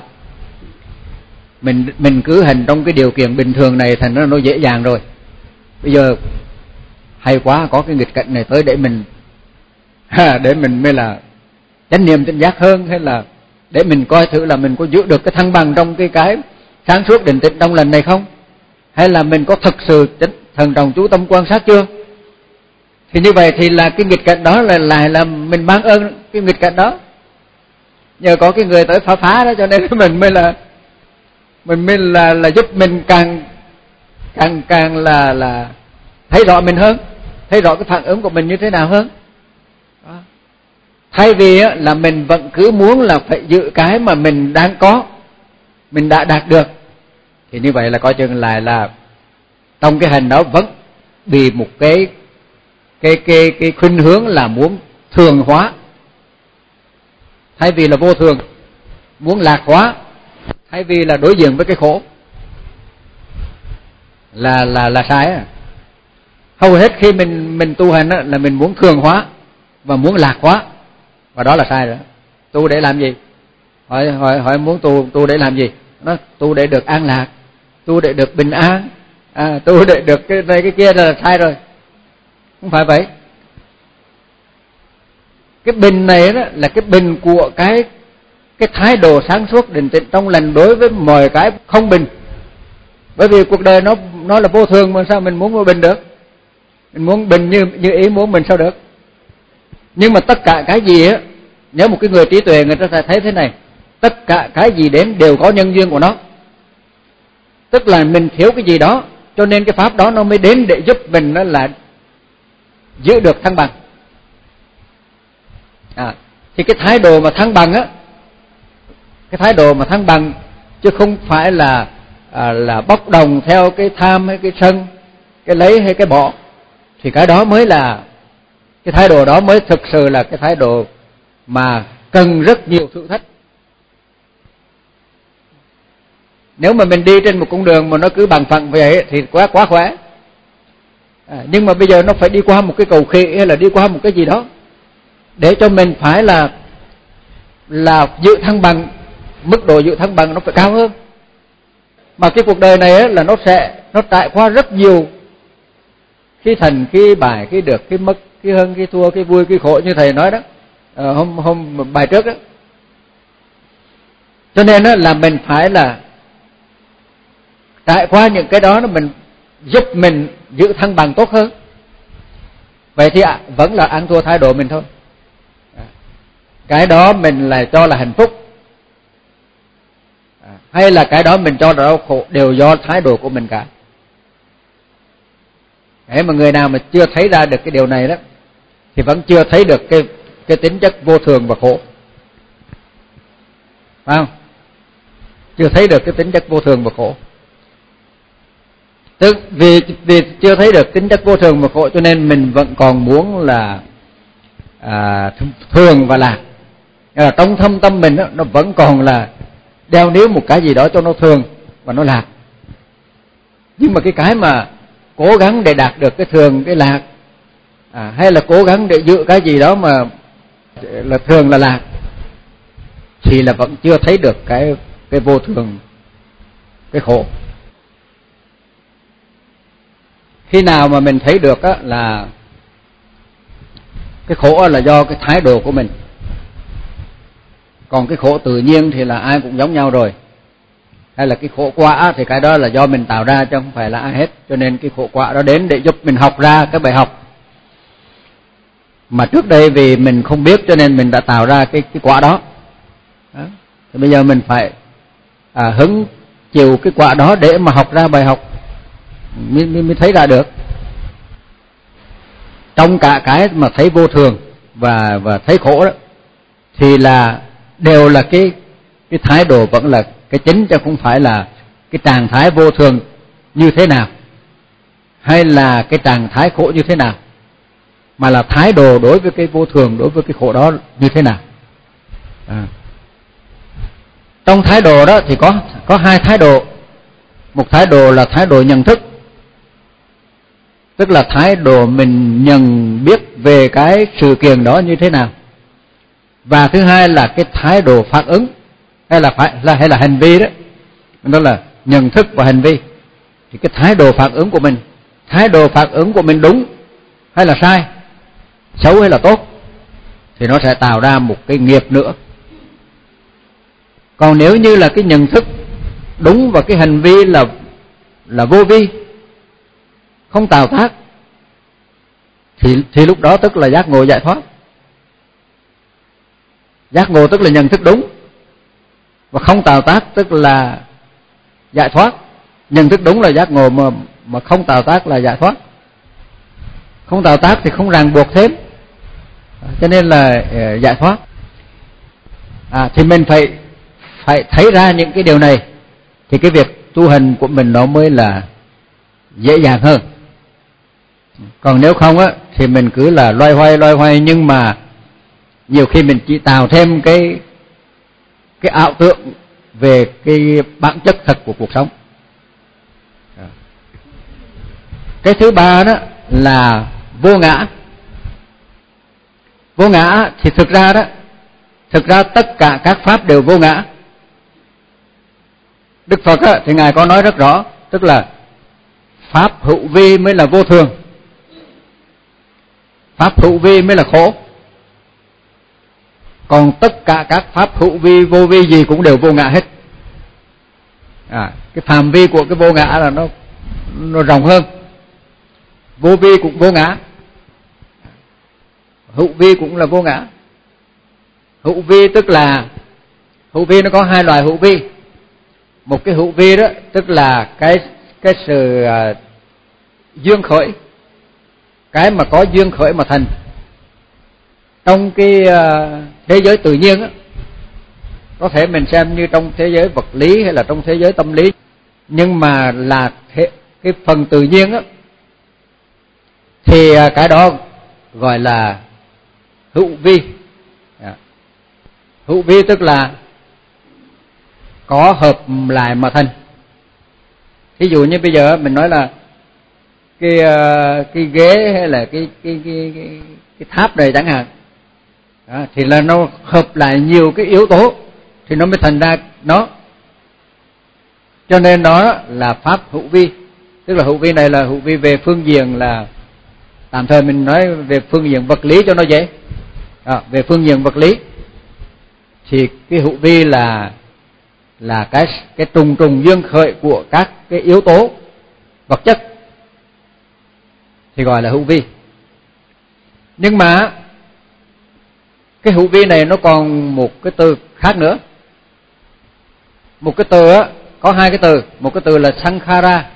mình cứ hành trong cái điều kiện bình thường này thành nó dễ dàng rồi, bây giờ hay quá, có cái nghịch cảnh này tới để mình mới là chánh niệm tỉnh giác hơn, hay là để mình coi thử là mình có giữ được cái thăng bằng trong cái sáng suốt định tĩnh trong lần này không, hay là mình có thực sự thần trọng chú tâm quan sát chưa. Thì như vậy thì là cái nghịch cảnh đó là mình mang ơn cái nghịch cảnh đó, nhờ có cái người tới phá đó, cho nên mình mới là giúp mình càng là thấy rõ mình hơn, thấy rõ cái phản ứng của mình như thế nào hơn. Đó. Thay vì là mình vẫn cứ muốn là phải giữ cái mà mình đang có, mình đã đạt được, thì như vậy là coi chừng lại là trong cái hành đó vẫn bị một cái khuynh hướng là muốn thường hóa, thay vì là vô thường, muốn lạc hóa, thay vì là đối diện với cái khổ, là sai. Hầu hết khi mình tu hành là mình muốn thường hóa và muốn lạc hóa, và đó là sai rồi. Tu để làm gì? Hỏi muốn tu để làm gì? Nó tu để được an lạc, tu để được bình an, tu để được cái này cái kia là sai rồi. Không phải vậy. Cái bình này đó là cái bình của cái thái độ sáng suốt định tĩnh trong lành đối với mọi cái không bình. Bởi vì cuộc đời nó là vô thường, mà sao mình muốn vô bình được? Mình muốn bình như ý muốn mình sao được? Nhưng mà tất cả cái gì á, nếu một cái người trí tuệ người ta sẽ thấy thế này, tất cả cái gì đến đều có nhân duyên của nó. Tức là mình thiếu cái gì đó, cho nên cái pháp đó nó mới đến để giúp mình đó là giữ được thăng bằng. Thì cái thái độ mà thăng bằng á, cái thái độ mà thăng bằng, chứ không phải là bốc đồng theo cái tham hay cái sân, cái lấy hay cái bỏ, thì cái đó mới là cái thái độ đó mới thực sự là cái thái độ mà cần rất nhiều thử thách. Nếu mà mình đi trên một con đường mà nó cứ bằng phẳng vậy thì quá khỏe. Nhưng mà bây giờ nó phải đi qua một cái cầu khỉ hay là đi qua một cái gì đó để cho mình phải là giữ thăng bằng, mức độ giữ thăng bằng nó phải cao hơn. Mà cái cuộc đời này ấy, là nó trải qua rất nhiều khi thành, khi bại, khi được, khi mất, khi hơn, khi thua, khi vui, khi khổ, như thầy nói đó hôm bài trước đó. Cho nên đó là mình phải là trải qua những cái đó, mình giúp mình giữ thăng bằng tốt hơn. Vậy thì vẫn là ăn thua thái độ mình thôi. Cái đó mình là cho là hạnh phúc, hay là cái đó mình cho là đau khổ, đều do thái độ của mình cả. Thế mà người nào mà chưa thấy ra được cái điều này đó thì vẫn chưa thấy được cái tính chất vô thường và khổ, phải không? Chưa thấy được cái tính chất vô thường và khổ. Tức vì chưa thấy được tính chất vô thường và khổ, cho nên mình vẫn còn muốn là thường và lạc. Trong thâm tâm mình đó, nó vẫn còn là đeo níu một cái gì đó cho nó thường và nó lạc. Nhưng mà cái mà cố gắng để đạt được cái thường, cái lạc, hay là cố gắng để giữ cái gì đó mà là thường là lạc, thì là vẫn chưa thấy được cái vô thường, cái khổ. Khi nào mà mình thấy được á, là Cái khổ là do cái thái độ của mình. Còn cái khổ tự nhiên thì là ai cũng giống nhau rồi. Hay là cái khổ quả thì cái đó là do mình tạo ra chứ không phải là ai hết. Cho nên cái khổ quả đó đến để giúp mình học ra cái bài học mà trước đây vì mình không biết cho nên mình đã tạo ra cái quả đó. Thì bây giờ mình phải hứng chịu cái quả đó để mà học ra bài học mới thấy ra được. Trong cả cái mà thấy vô thường và thấy khổ đó thì là đều là cái thái độ vẫn là cái chính, chứ không phải là cái trạng thái vô thường như thế nào hay là cái trạng thái khổ như thế nào, mà là thái độ đối với cái vô thường, đối với cái khổ đó như thế nào. Trong thái độ đó thì có hai thái độ. Một thái độ là thái độ nhận thức, tức là thái độ mình nhận biết về cái sự kiện đó như thế nào. Và thứ hai là cái thái độ phản ứng hay là hành vi đó. Đó là nhận thức và hành vi. Thì cái thái độ phản ứng của mình đúng hay là sai, xấu hay là tốt, thì nó sẽ tạo ra một cái nghiệp nữa. Còn nếu như là cái nhận thức đúng và cái hành vi là vô vi, không tạo tác, thì lúc đó tức là giác ngộ giải thoát. Giác ngộ tức là nhận thức đúng, và không tạo tác tức là giải thoát. Nhận thức đúng là giác ngộ, mà không tạo tác là giải thoát. Không tạo tác thì không ràng buộc thêm, cho nên là giải thoát. Thì mình phải thấy ra những cái điều này thì cái việc tu hành của mình nó mới là dễ dàng hơn. Còn nếu không á thì mình cứ là loay hoay, nhưng mà nhiều khi mình chỉ tạo thêm cái ảo tưởng về cái bản chất thật của cuộc sống. Cái thứ ba đó là vô ngã. Vô ngã thì thực ra tất cả các pháp đều vô ngã. Đức Phật á, thì Ngài có nói rất rõ, tức là pháp hữu vi mới là vô thường, pháp hữu vi mới là khổ. Còn tất cả các pháp hữu vi, vô vi gì cũng đều vô ngã hết. Cái phạm vi của cái vô ngã là nó rộng hơn. Vô vi cũng vô ngã, hữu vi cũng là vô ngã. Hữu vi tức là hữu vi nó có hai loại hữu vi. Một cái hữu vi đó tức là cái sự duyên khởi, cái mà có duyên khởi mà thành. Trong cái thế giới tự nhiên á, có thể mình xem như trong thế giới vật lý hay là trong thế giới tâm lý, nhưng mà là cái phần tự nhiên á, thì cái đó gọi là hữu vi. Hữu vi tức là có hợp lại mà thành. Ví dụ như bây giờ mình nói là cái ghế hay là cái tháp này chẳng hạn, thì là nó hợp lại nhiều cái yếu tố thì nó mới thành ra nó. Cho nên đó là pháp hữu vi. Tức là hữu vi này là hữu vi về phương diện là, tạm thời mình nói về phương diện vật lý cho nó dễ. Về phương diện vật lý thì cái hữu vi là cái trùng duyên khởi của các cái yếu tố vật chất thì gọi là hữu vi. Nhưng mà cái hữu vi này nó còn một cái từ khác nữa. Một cái từ á, có hai cái từ. Một cái từ là sankhara.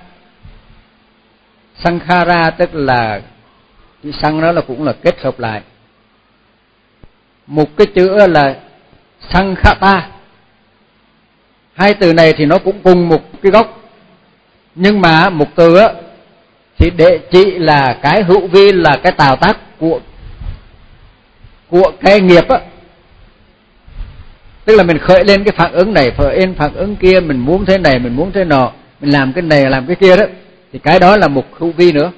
Sankhara tức là chữ sang đó là cũng là kết hợp lại. Một cái chữ là sankhata. Hai từ này thì nó cũng cùng một cái gốc, nhưng mà một từ á thì để chỉ là cái hữu vi là cái tạo tác của cái nghiệp á. Tức là mình khởi lên cái phản ứng này, khởi lên phản ứng kia, mình muốn thế này, mình muốn thế nọ, mình làm cái này, làm cái kia đó, thì cái đó là một hữu vi nữa.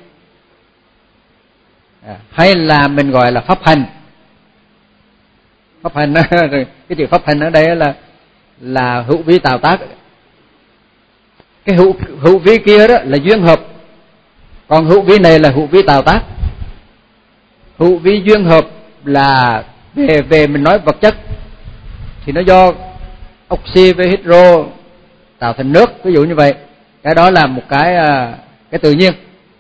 Hay là mình gọi là pháp hành. Pháp hành cái chữ pháp hành ở đây là hữu vi tạo tác. Cái hữu vi kia đó là duyên hợp, còn hữu vi này là hữu vi tạo tác. Hữu vi duyên hợp là về mình nói vật chất thì nó do oxy với hydro tạo thành nước, ví dụ như vậy. Cái đó là một cái tự nhiên.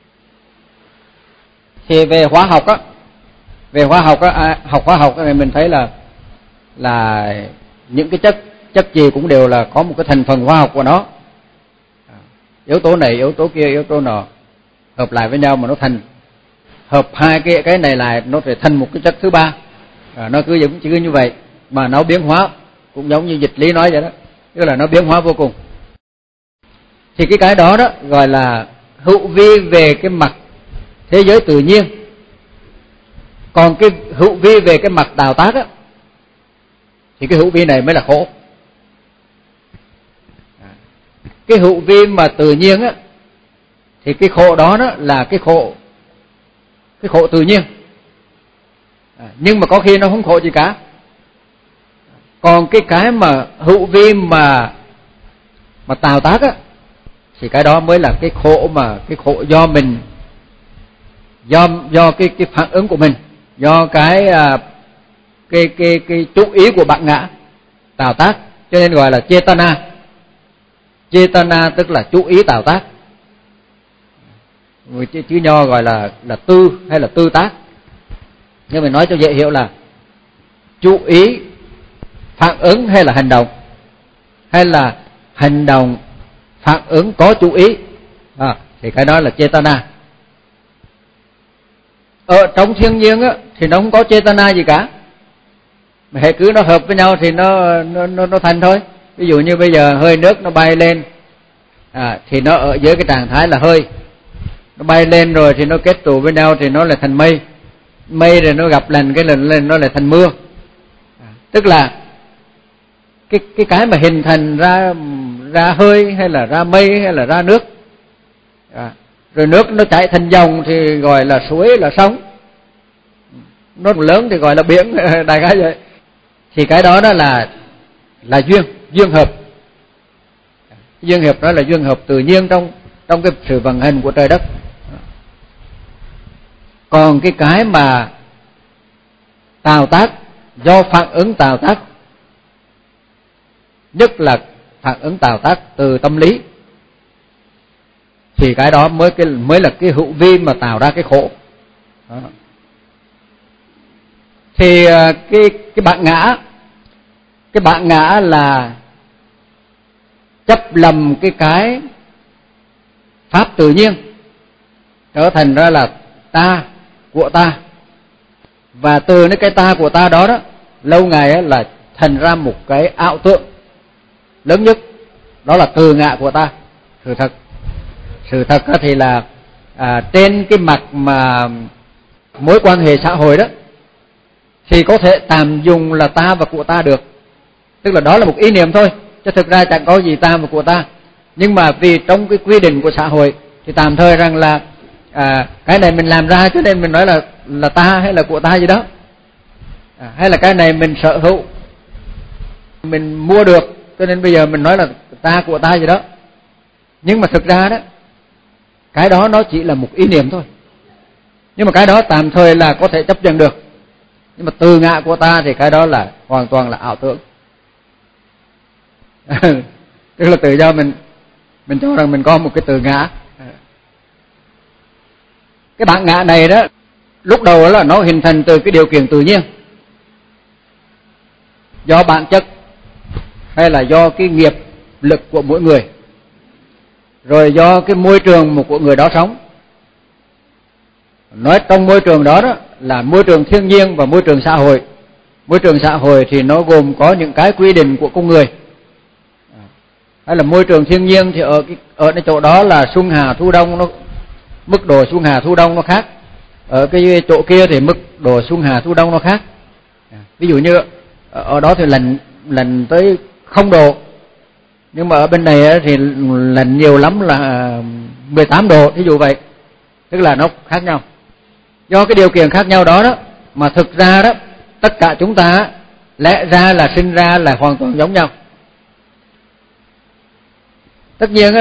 Thì về hóa học á, học hóa học này mình thấy là những cái chất gì cũng đều là có một cái thành phần hóa học của nó. Yếu tố này, yếu tố kia, yếu tố nọ hợp lại với nhau mà nó thành, hợp hai cái này lại nó phải thành một cái chất thứ ba. Nó cứ như vậy mà nó biến hóa cũng giống như dịch lý nói vậy đó, tức là nó biến hóa vô cùng. Thì cái đó gọi là hữu vi về cái mặt thế giới tự nhiên. Còn cái hữu vi về cái mặt tạo tác á, thì cái hữu vi này mới là khổ. Cái hữu vi mà tự nhiên á, thì cái khổ đó là cái khổ tự nhiên. Nhưng mà có khi nó không khổ gì cả. Còn cái mà hữu vi mà tạo tác á, thì cái đó mới là cái khổ do mình, do cái phản ứng của mình, do cái chú ý của bản ngã tạo tác, cho nên gọi là chetana. Chetana tức là chú ý tạo tác. Người chữ nho gọi là tư hay là tư tác. Nhưng mình nói cho dễ hiểu là chú ý phản ứng hay là hành động, hay là hành động phản ứng có chú ý, thì cái đó là chetana. Ở trong thiên nhiên á, thì nó không có chetana gì cả, mà hệ cứ nó hợp với nhau thì nó thành thôi. Ví dụ như bây giờ hơi nước nó bay lên, thì nó ở dưới cái trạng thái là hơi, nó bay lên rồi thì nó kết tụ với nhau thì nó lại thành mây, mây rồi nó gặp lần cái lần lên nó lại thành mưa. Tức là cái mà hình thành ra hơi hay là ra mây hay là ra nước, rồi nước nó chảy thành dòng thì gọi là suối là sông, nó lớn thì gọi là biển, đại khái vậy. Thì cái đó là duyên hợp. Duyên hợp đó là duyên hợp tự nhiên trong cái sự vận hành của trời đất. Còn cái mà tạo tác do phản ứng tạo tác, nhất là phản ứng tạo tác từ tâm lý, thì cái đó mới là cái hữu vi mà tạo ra cái khổ. Đó. Thì cái bản ngã là chấp lầm cái pháp tự nhiên trở thành ra là ta của ta, và từ cái ta của ta đó lâu ngày là thành ra một cái ảo tưởng lớn nhất, đó là từ ngã của ta. Sự thật thì là trên cái mặt mà mối quan hệ xã hội đó thì có thể tạm dùng là ta và của ta được, tức là đó là một ý niệm thôi, chứ thực ra chẳng có gì ta và của ta. Nhưng mà vì trong cái quy định của xã hội thì tạm thời rằng là cái này mình làm ra cho nên mình nói là ta hay là của ta gì đó, hay là cái này mình sở hữu, mình mua được cho nên bây giờ mình nói là ta của ta gì đó. Nhưng mà thực ra đó, cái đó nó chỉ là một ý niệm thôi. Nhưng mà cái đó tạm thời là có thể chấp nhận được. Nhưng mà từ ngã của ta thì cái đó là hoàn toàn là ảo tưởng. Tức là tự do mình cho rằng mình có một cái từ ngã. Cái bản ngã này đó, lúc đầu đó là nó hình thành từ cái điều kiện tự nhiên, do bản chất hay là do cái nghiệp lực của mỗi người, rồi do cái môi trường của người đó sống. Nói trong môi trường đó là môi trường thiên nhiên và môi trường xã hội. Môi trường xã hội thì nó gồm có những cái quy định của con người. Hay là môi trường thiên nhiên thì ở cái chỗ đó là xuân hạ thu đông, nó mức độ xuân hạ thu đông nó khác. Ở cái chỗ kia thì mức độ xuân hạ thu đông nó khác. Ví dụ như ở đó thì lạnh tới 0 độ, nhưng mà ở bên này thì lạnh nhiều lắm là 18 độ, ví dụ vậy. Tức là nó khác nhau. Do cái điều kiện khác nhau đó mà thực ra đó tất cả chúng ta lẽ ra là sinh ra là hoàn toàn giống nhau. Tất nhiên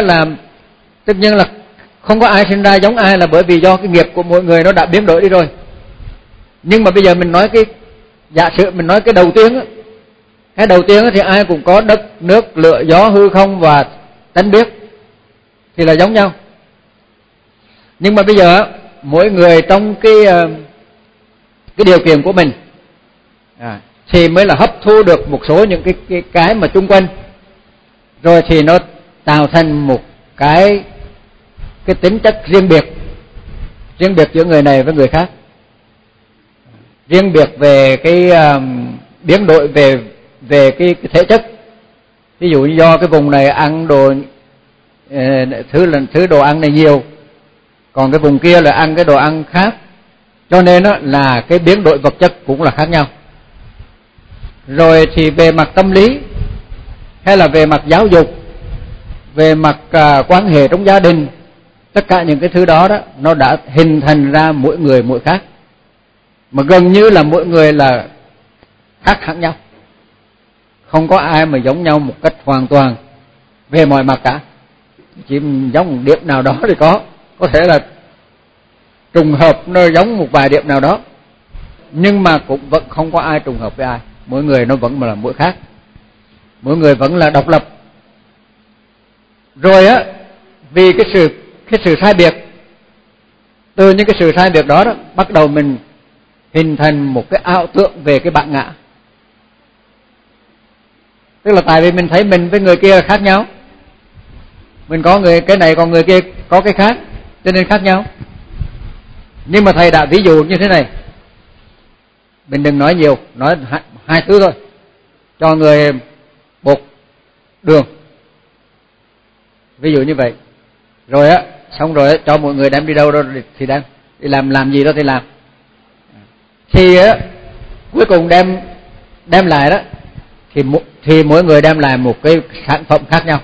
là không có ai sinh ra giống ai, là bởi vì do cái nghiệp của mỗi người nó đã biến đổi đi rồi. Nhưng mà bây giờ mình nói cái giả sử mình nói cái đầu tiên á, cái đầu tiên thì ai cũng có đất, nước, lửa, gió, hư không và tánh biết thì là giống nhau. Nhưng mà bây giờ mỗi người trong cái điều kiện của mình thì mới là hấp thu được một số những cái mà chung quanh, rồi thì nó tạo thành một cái tính chất riêng biệt giữa người này với người khác, riêng biệt về cái biến đổi về cái thể chất. Ví dụ như do cái vùng này ăn đồ thứ đồ ăn này nhiều, còn cái vùng kia là ăn cái đồ ăn khác, cho nên đó là cái biến đổi vật chất cũng là khác nhau. Rồi thì về mặt tâm lý hay là về mặt giáo dục, về mặt quan hệ trong gia đình, tất cả những cái thứ đó nó đã hình thành ra mỗi người mỗi khác, mà gần như là mỗi người là khác hẳn nhau, không có ai mà giống nhau một cách hoàn toàn về mọi mặt cả. Chỉ giống một điểm nào đó thì có thể là trùng hợp nó giống một vài điểm nào đó, nhưng mà cũng vẫn không có ai trùng hợp với ai. Mỗi người nó vẫn là mỗi khác, mỗi người vẫn là độc lập. Rồi á, vì cái sự sai biệt, từ những cái sự sai biệt đó bắt đầu mình hình thành một cái ảo tưởng về cái bản ngã. Tức là tại vì mình thấy mình với người kia là khác nhau, mình có người cái này còn người kia có cái khác, cho nên khác nhau. Nhưng mà thầy đã ví dụ như thế này, mình đừng nói nhiều, nói hai thứ thôi. Cho người bột đường, ví dụ như vậy. Rồi á, xong rồi á, cho mọi người đem đi đâu đó thì đem đi làm gì đó thì làm. Thì á, cuối cùng đem lại đó thì mỗi người đem lại một cái sản phẩm khác nhau.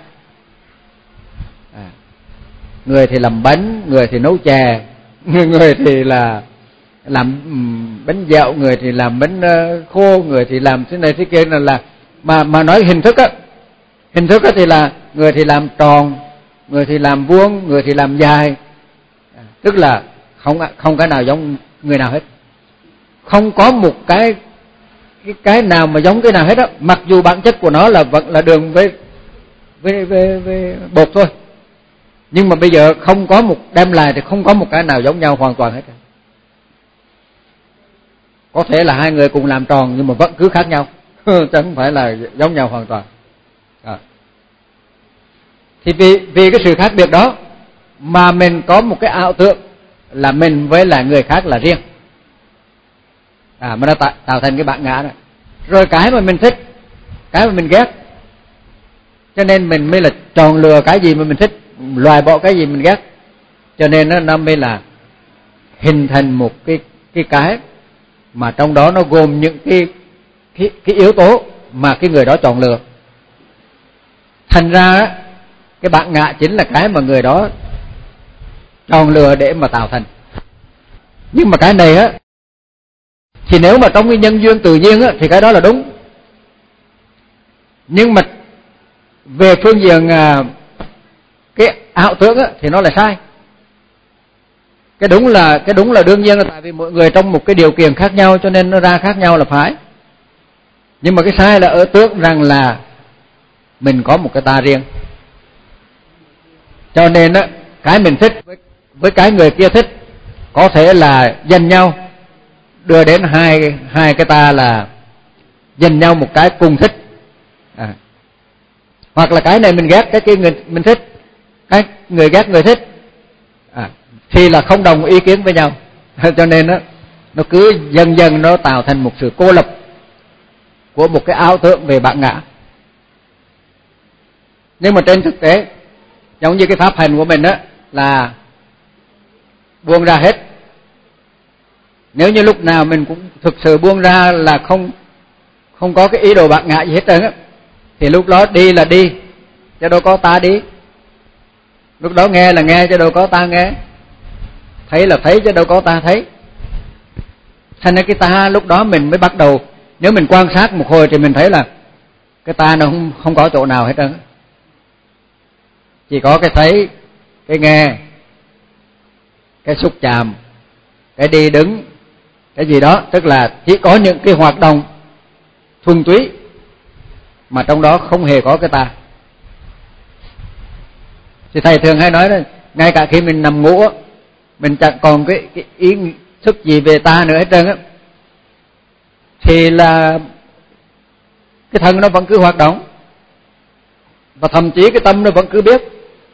Người thì làm bánh, người thì nấu chè, người thì là làm bánh dẻo, người thì làm bánh khô, người thì làm thế này thế kia, là mà nói hình thức á thì là người thì làm tròn, người thì làm vuông, người thì làm dài. Tức là không cái nào giống người nào hết, không có một cái nào mà giống cái nào hết á, mặc dù bản chất của nó là vẫn là đường với bột thôi. Nhưng mà bây giờ không có đem lại thì không có một cái nào giống nhau hoàn toàn hết. Có thể là hai người cùng làm tròn nhưng mà vẫn cứ khác nhau, chứ không phải là giống nhau hoàn toàn. Thì vì cái sự khác biệt đó mà mình có một cái ảo tưởng là mình với lại người khác là riêng, mà nó tạo thành cái bản ngã đó. Rồi cái mà mình thích, cái mà mình ghét, cho nên mình mới là chọn lựa cái gì mà mình thích, loại bỏ cái gì mình ghét, cho nên nó mới là hình thành một cái mà trong đó nó gồm những cái yếu tố mà cái người đó chọn lựa. Thành ra cái bản ngã chính là cái mà người đó chọn lựa để mà tạo thành. Nhưng mà cái này á, thì nếu mà trong cái nhân duyên tự nhiên á, thì cái đó là đúng. Nhưng mà về phương diện cái ảo tưởng á, thì nó là sai. Cái đúng là đương nhiên là tại vì mỗi người trong một cái điều kiện khác nhau cho nên nó ra khác nhau là phải. Nhưng mà cái sai là ở tưởng rằng là mình có một cái ta riêng, cho nên á, cái mình thích với cái người kia thích có thể là dành nhau, đưa đến hai cái ta là dành nhau một cái cùng thích. Hoặc là cái này mình ghét, cái kia mình thích, cái người ghét người thích, thì là không đồng ý kiến với nhau. Cho nên đó, nó cứ dần dần nó tạo thành một sự cô lập của một cái ảo tưởng về bản ngã. Nhưng mà trên thực tế, giống như cái pháp hành của mình đó là buông ra hết. Nếu như lúc nào mình cũng thực sự buông ra là không có cái ý đồ bản ngã gì hết trơn á, thì lúc đó đi là đi, chứ đâu có ta đi. Lúc đó nghe là nghe, chứ đâu có ta nghe. Thấy là thấy, chứ đâu có ta thấy. Thành ra cái ta lúc đó mình mới bắt đầu, nếu mình quan sát một hồi thì mình thấy là cái ta nó không có chỗ nào hết trơn. Chỉ có cái thấy, cái nghe, cái xúc chạm, cái đi đứng, cái gì đó, tức là chỉ có những cái hoạt động thuần túy mà trong đó không hề có cái ta. Thì thầy thường hay nói là ngay cả khi mình nằm ngủ mình chẳng còn cái ý thức gì về ta nữa hết trơn á, thì là cái thân nó vẫn cứ hoạt động, và thậm chí cái tâm nó vẫn cứ biết.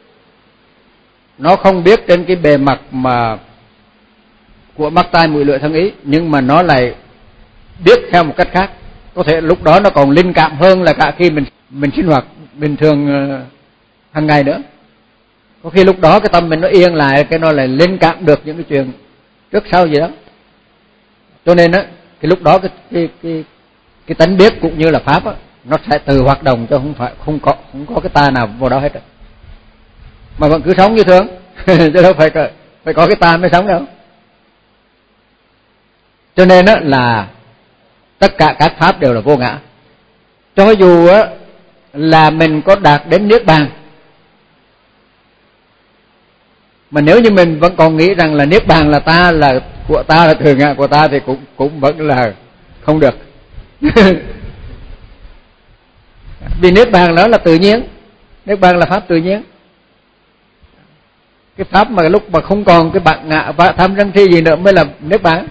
Nó không biết trên cái bề mặt mà của mắt tai mũi lưỡi thân ý, nhưng mà nó lại biết theo một cách khác. Có thể lúc đó nó còn linh cảm hơn là cả khi mình sinh hoạt bình thường hàng ngày nữa. Có khi lúc đó cái tâm mình nó yên lại, cái nó lại linh cảm được những cái chuyện trước sau gì đó. Cho nên á, cái lúc đó cái tánh biết cũng như là pháp á, nó sẽ tự hoạt động, cho không có cái ta nào vào đó hết. Mà vẫn cứ sống như thường, chứ đâu phải có cái ta mới sống đâu. Cho nên á là tất cả các pháp đều là vô ngã. Cho dù á là mình có đạt đến niết bàn, mà nếu như mình vẫn còn nghĩ rằng là niết bàn là ta, là của ta, là thường ngã của ta, thì cũng vẫn là không được. Vì niết bàn đó là tự nhiên, niết bàn là pháp tự nhiên. Cái pháp mà lúc mà không còn cái bản ngã và tham sân si gì nữa mới là niết bàn.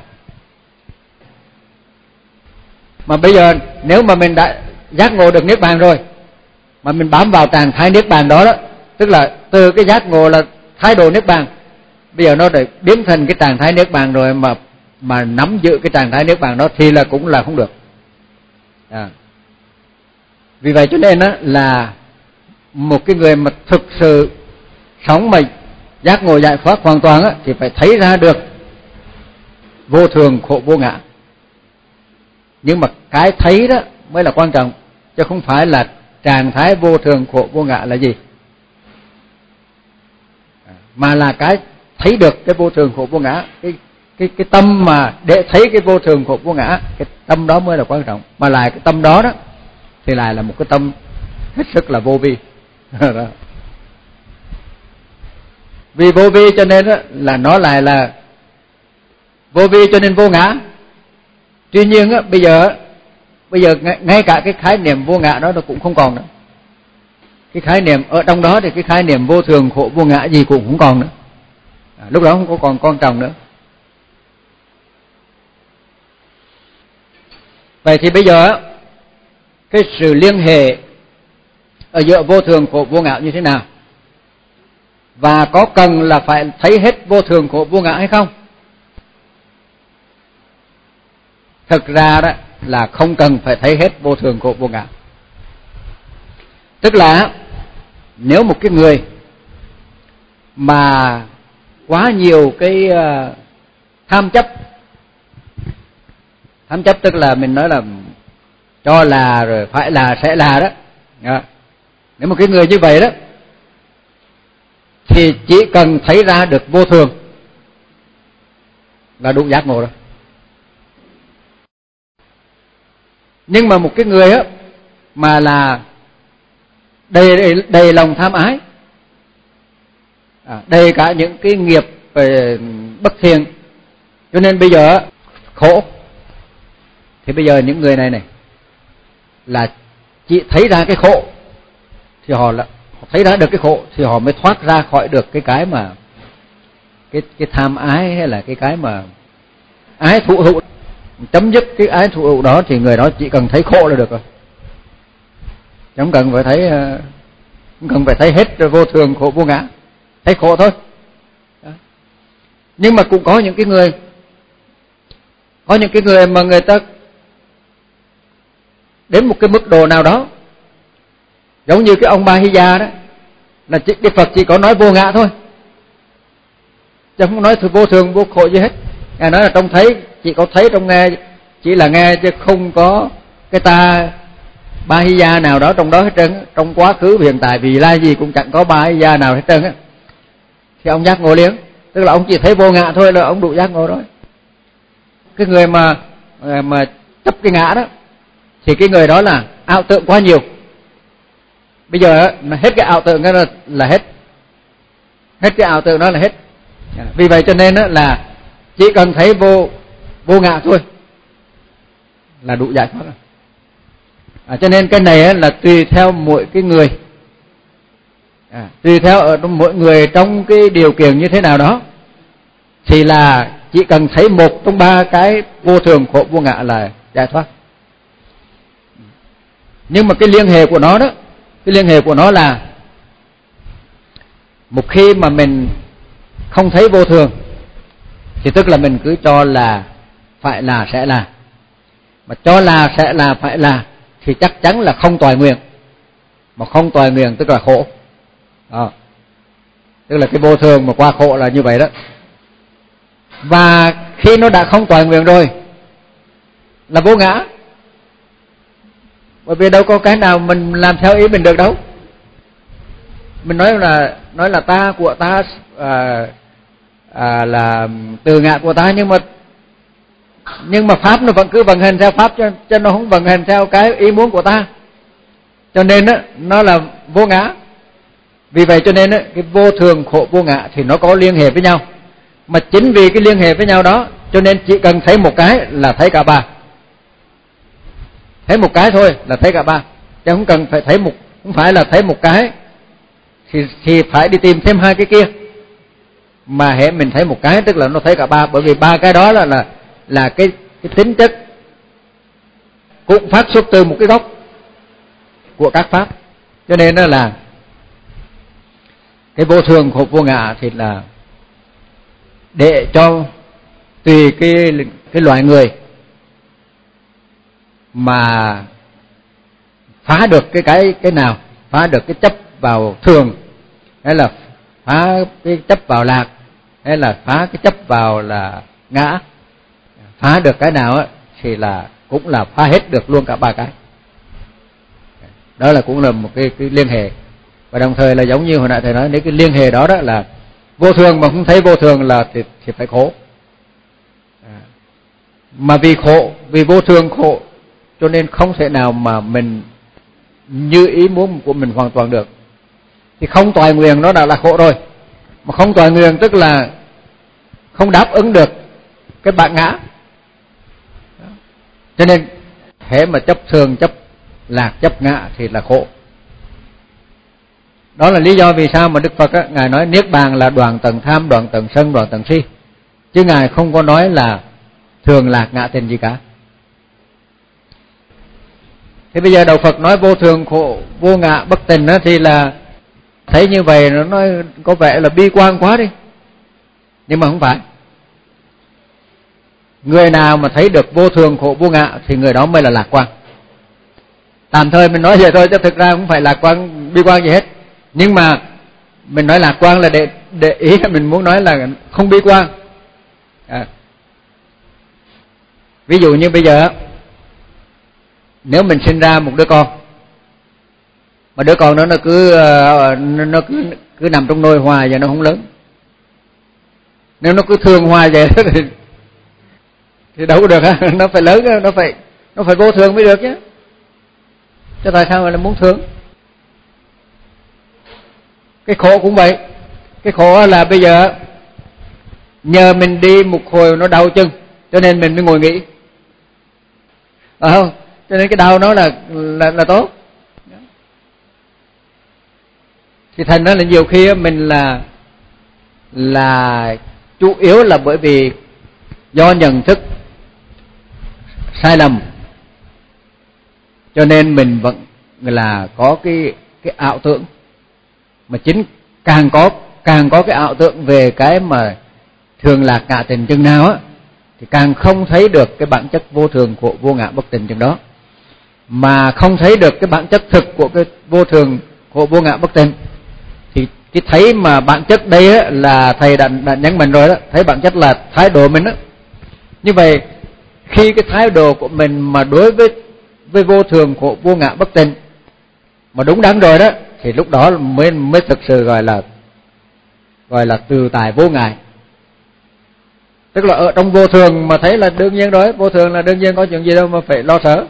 Mà bây giờ nếu mà mình đã giác ngộ được niết bàn rồi, mà mình bám vào trạng thái niết bàn đó, tức là từ cái giác ngộ là thái độ niết bàn, bây giờ nó để biến thành cái trạng thái niết bàn rồi, mà nắm giữ cái trạng thái niết bàn đó thì là cũng là không được. Vì vậy cho nên á là một cái người mà thực sự sống mà giác ngộ giải thoát hoàn toàn á, thì phải thấy ra được vô thường khổ vô ngã. Nhưng mà cái thấy đó mới là quan trọng, chứ không phải là trạng thái vô thường khổ vô ngã là gì, mà là cái thấy được cái vô thường khổ vô ngã. Cái tâm mà để thấy cái vô thường khổ vô ngã, cái tâm đó mới là quan trọng. Mà lại cái tâm đó đó thì lại là một cái tâm hết sức là vô vi. Vì vô vi cho nên là nó lại là vô vi, cho nên vô ngã. Tuy nhiên á, bây giờ ngay cả cái khái niệm vô ngã đó nó cũng không còn nữa. Cái khái niệm ở trong đó thì cái khái niệm vô thường khổ vô ngã gì cũng không còn nữa. Lúc đó không có còn quan trọng nữa. Vậy thì bây giờ cái sự liên hệ ở giữa vô thường khổ vô ngã như thế nào? Và có cần là phải thấy hết vô thường khổ vô ngã hay không? Thực ra đó là không cần phải thấy hết vô thường khổ vô ngã. Tức là nếu một cái người mà quá nhiều cái tham chấp tức là mình nói là cho là rồi phải là sẽ là đó. Nếu một cái người như vậy đó thì chỉ cần thấy ra được vô thường là đủ giác ngộ rồi. Nhưng mà một cái người á mà là đầy lòng tham ái, đầy cả những cái nghiệp về bất thiện, cho nên bây giờ khổ, thì bây giờ những người này là chỉ thấy ra cái khổ thì họ thấy ra được cái khổ thì họ mới thoát ra khỏi được cái mà cái tham ái, hay là cái mà ái thụ hữu. Chấm dứt cái ái thụ hữu đó thì người đó chỉ cần thấy khổ là được rồi, không cần phải thấy hết vô thường khổ vô ngã, thấy khổ thôi. Nhưng mà cũng có những cái người mà người ta đến một cái mức độ nào đó, giống như cái ông Ba Hy Gia đó, là Đức Phật chỉ có nói vô ngã thôi, chứ không nói vô thường vô khổ gì hết. Ngài nói là trong thấy, chỉ có thấy, trong nghe chỉ là nghe, chứ không có cái ta Ba Hy Gia nào đó trong đó hết trơn. Trong quá khứ hiện tại vì lai gì cũng chẳng có Ba Hy Gia nào hết trơn á. Thì ông giác ngộ liền, tức là ông chỉ thấy vô ngã thôi là ông đủ giác ngộ rồi. Cái người mà chấp cái ngã đó thì cái người đó là ảo tưởng quá nhiều. Bây giờ hết cái ảo tưởng đó là hết cái ảo tưởng đó là hết. Vì vậy cho nên là chỉ cần thấy vô vô ngã thôi là đủ giải thoát rồi. Cho nên cái này là tùy theo mỗi cái người, tùy theo ở mỗi người trong cái điều kiện như thế nào đó, thì là chỉ cần thấy một trong ba cái vô thường khổ vô ngã là giải thoát. Nhưng mà cái liên hệ của nó đó, cái liên hệ của nó là một khi mà mình không thấy vô thường thì tức là mình cứ cho là phải là sẽ là, mà cho là sẽ là phải là thì chắc chắn là không toại nguyện, mà không toại nguyện tức là khổ. Tức là cái vô thường mà qua khổ là như vậy đó. Và khi nó đã không toại nguyện rồi là vô ngã, bởi vì đâu có cái nào mình làm theo ý mình được đâu. Mình nói là ta của ta, là từ ngã của ta, nhưng mà pháp nó vẫn cứ vận hành theo pháp, cho nó không vận hành theo cái ý muốn của ta, cho nên nó là vô ngã. Vì vậy cho nên cái vô thường khổ vô ngã thì nó có liên hệ với nhau, mà chính vì cái liên hệ với nhau đó cho nên chỉ cần thấy một cái là thấy cả ba. Thấy một cái thôi là thấy cả ba, chứ không cần phải thấy không phải là thấy một cái thì phải đi tìm thêm hai cái kia, mà hễ mình thấy một cái tức là nó thấy cả ba, bởi vì ba cái đó là cái tính chất cũng phát xuất từ một cái gốc của các pháp. Cho nên đó là cái vô thường khổ vô ngã thì là để cho tùy cái loại người mà phá được cái nào, phá được cái chấp vào thường, hay là phá cái chấp vào lạc, hay là phá cái chấp vào là ngã, phá được cái nào thì là cũng là phá hết được luôn cả ba cái. Đó là cũng là một cái liên hệ. Và đồng thời là giống như hồi nãy thầy nói, nếu cái liên hệ đó là vô thường mà không thấy vô thường là thì phải khổ. Mà vì vô thường khổ cho nên không thể nào mà mình như ý muốn của mình hoàn toàn được. Thì không toại nguyện nó đã là khổ rồi, mà không toại nguyện tức là không đáp ứng được cái bản ngã. Cho nên thế mà chấp thường, chấp lạc, chấp ngã thì là khổ. Đó là lý do vì sao mà Đức Phật Ngài nói Niết Bàn là đoạn tận tham, đoạn tận sân, đoạn tận si, chứ Ngài không có nói là thường lạc ngã tình gì cả. Thế bây giờ Đạo Phật nói vô thường khổ vô ngã bất tình thì là thấy như vậy nó nói có vẻ là bi quan quá đi, nhưng mà không phải. Người nào mà thấy được vô thường khổ vô ngã thì người đó mới là lạc quan. Tạm thời mình nói vậy thôi, chứ thực ra không phải lạc quan bi quan gì hết. Nhưng mà mình nói lạc quan là để ý là mình muốn nói là không bi quan. Ví dụ như bây giờ nếu mình sinh ra một đứa con, mà đứa con đó nó cứ nằm trong nôi hoài và nó không lớn. Nếu nó cứ thương hoài vậy thì đâu có được ha, nó phải lớn, nó phải vô thường mới được chứ. Chứ tại sao mà là muốn thương? Cái khổ cũng vậy. Cái khổ là bây giờ nhờ mình đi một hồi nó đau chân, cho nên mình mới ngồi nghỉ. Không? Cho nên cái đau nó là tốt. Thì thành ra là nhiều khi mình là chủ yếu là bởi vì do nhận thức sai lầm, cho nên mình vẫn là có cái ảo tưởng, mà chính càng có cái ảo tưởng về cái mà thường lạc ngã tình chừng nào thì càng không thấy được cái bản chất vô thường của vô ngã bất tình chừng đó, mà không thấy được cái bản chất thực của cái vô thường của vô ngã bất tình. Thì cái thấy mà bản chất đây là thầy đã nhấn mạnh rồi đó, thấy bản chất là thái độ mình đó. Như vậy khi cái thái độ của mình mà đối với vô thường của vô ngã bất tình mà đúng đắn rồi đó, thì lúc đó mới thực sự gọi là từ tại vô ngại. Tức là ở trong vô thường mà thấy là đương nhiên rồi, vô thường là đương nhiên, có chuyện gì đâu mà phải lo sợ.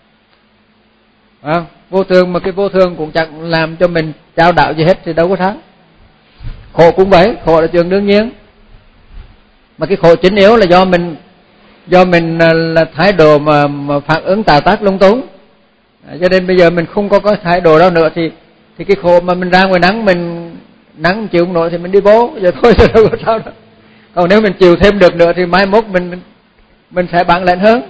Vô thường mà cái vô thường cũng chẳng làm cho mình trao đạo gì hết thì đâu có thắng. Khổ cũng vậy, khổ là chuyện đương nhiên, mà cái khổ chính yếu là do mình do mình là thái độ mà phản ứng tạo tác lung tung, cho nên bây giờ mình không có thái độ đó nữa thì cái khổ mà mình ra ngoài nắng, mình nắng chịu không nổi thì mình đi bố, giờ thôi chứ đâu có sao đâu. Còn nếu mình chịu thêm được nữa thì mai mốt mình sẽ bản lĩnh hơn.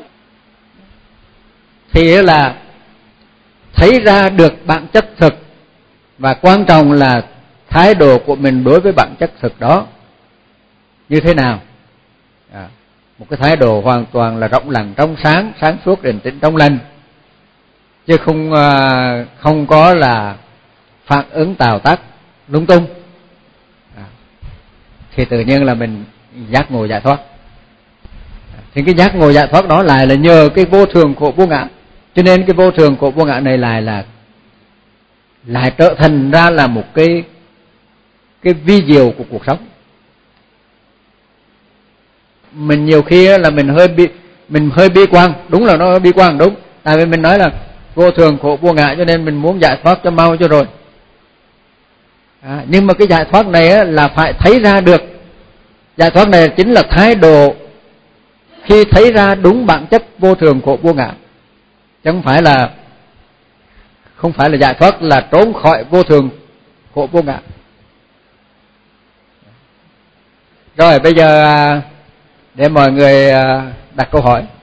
Thì là thấy ra được bản chất thực, và quan trọng là thái độ của mình đối với bản chất thực đó như thế nào. Một cái thái độ hoàn toàn là rộng lặng, trong sáng, sáng suốt, điềm tĩnh, trong lành, chứ không có là phản ứng tạo tác lung tung, thì tự nhiên là mình giác ngộ giải thoát. Thì cái giác ngộ giải thoát đó lại là nhờ cái vô thường khổ vô ngã, cho nên cái vô thường khổ vô ngã này lại trở thành ra là một cái vi diệu của cuộc sống. Mình nhiều khi là mình hơi bi quan, đúng là nó bi quan, đúng, tại vì mình nói là vô thường khổ vô ngã cho nên mình muốn giải thoát cho mau cho rồi. Nhưng mà cái giải thoát này là phải thấy ra được. Giải thoát này chính là thái độ khi thấy ra đúng bản chất vô thường khổ vô ngã, chứ không phải là giải thoát là trốn khỏi vô thường khổ vô ngã. Rồi bây giờ để mọi người đặt câu hỏi.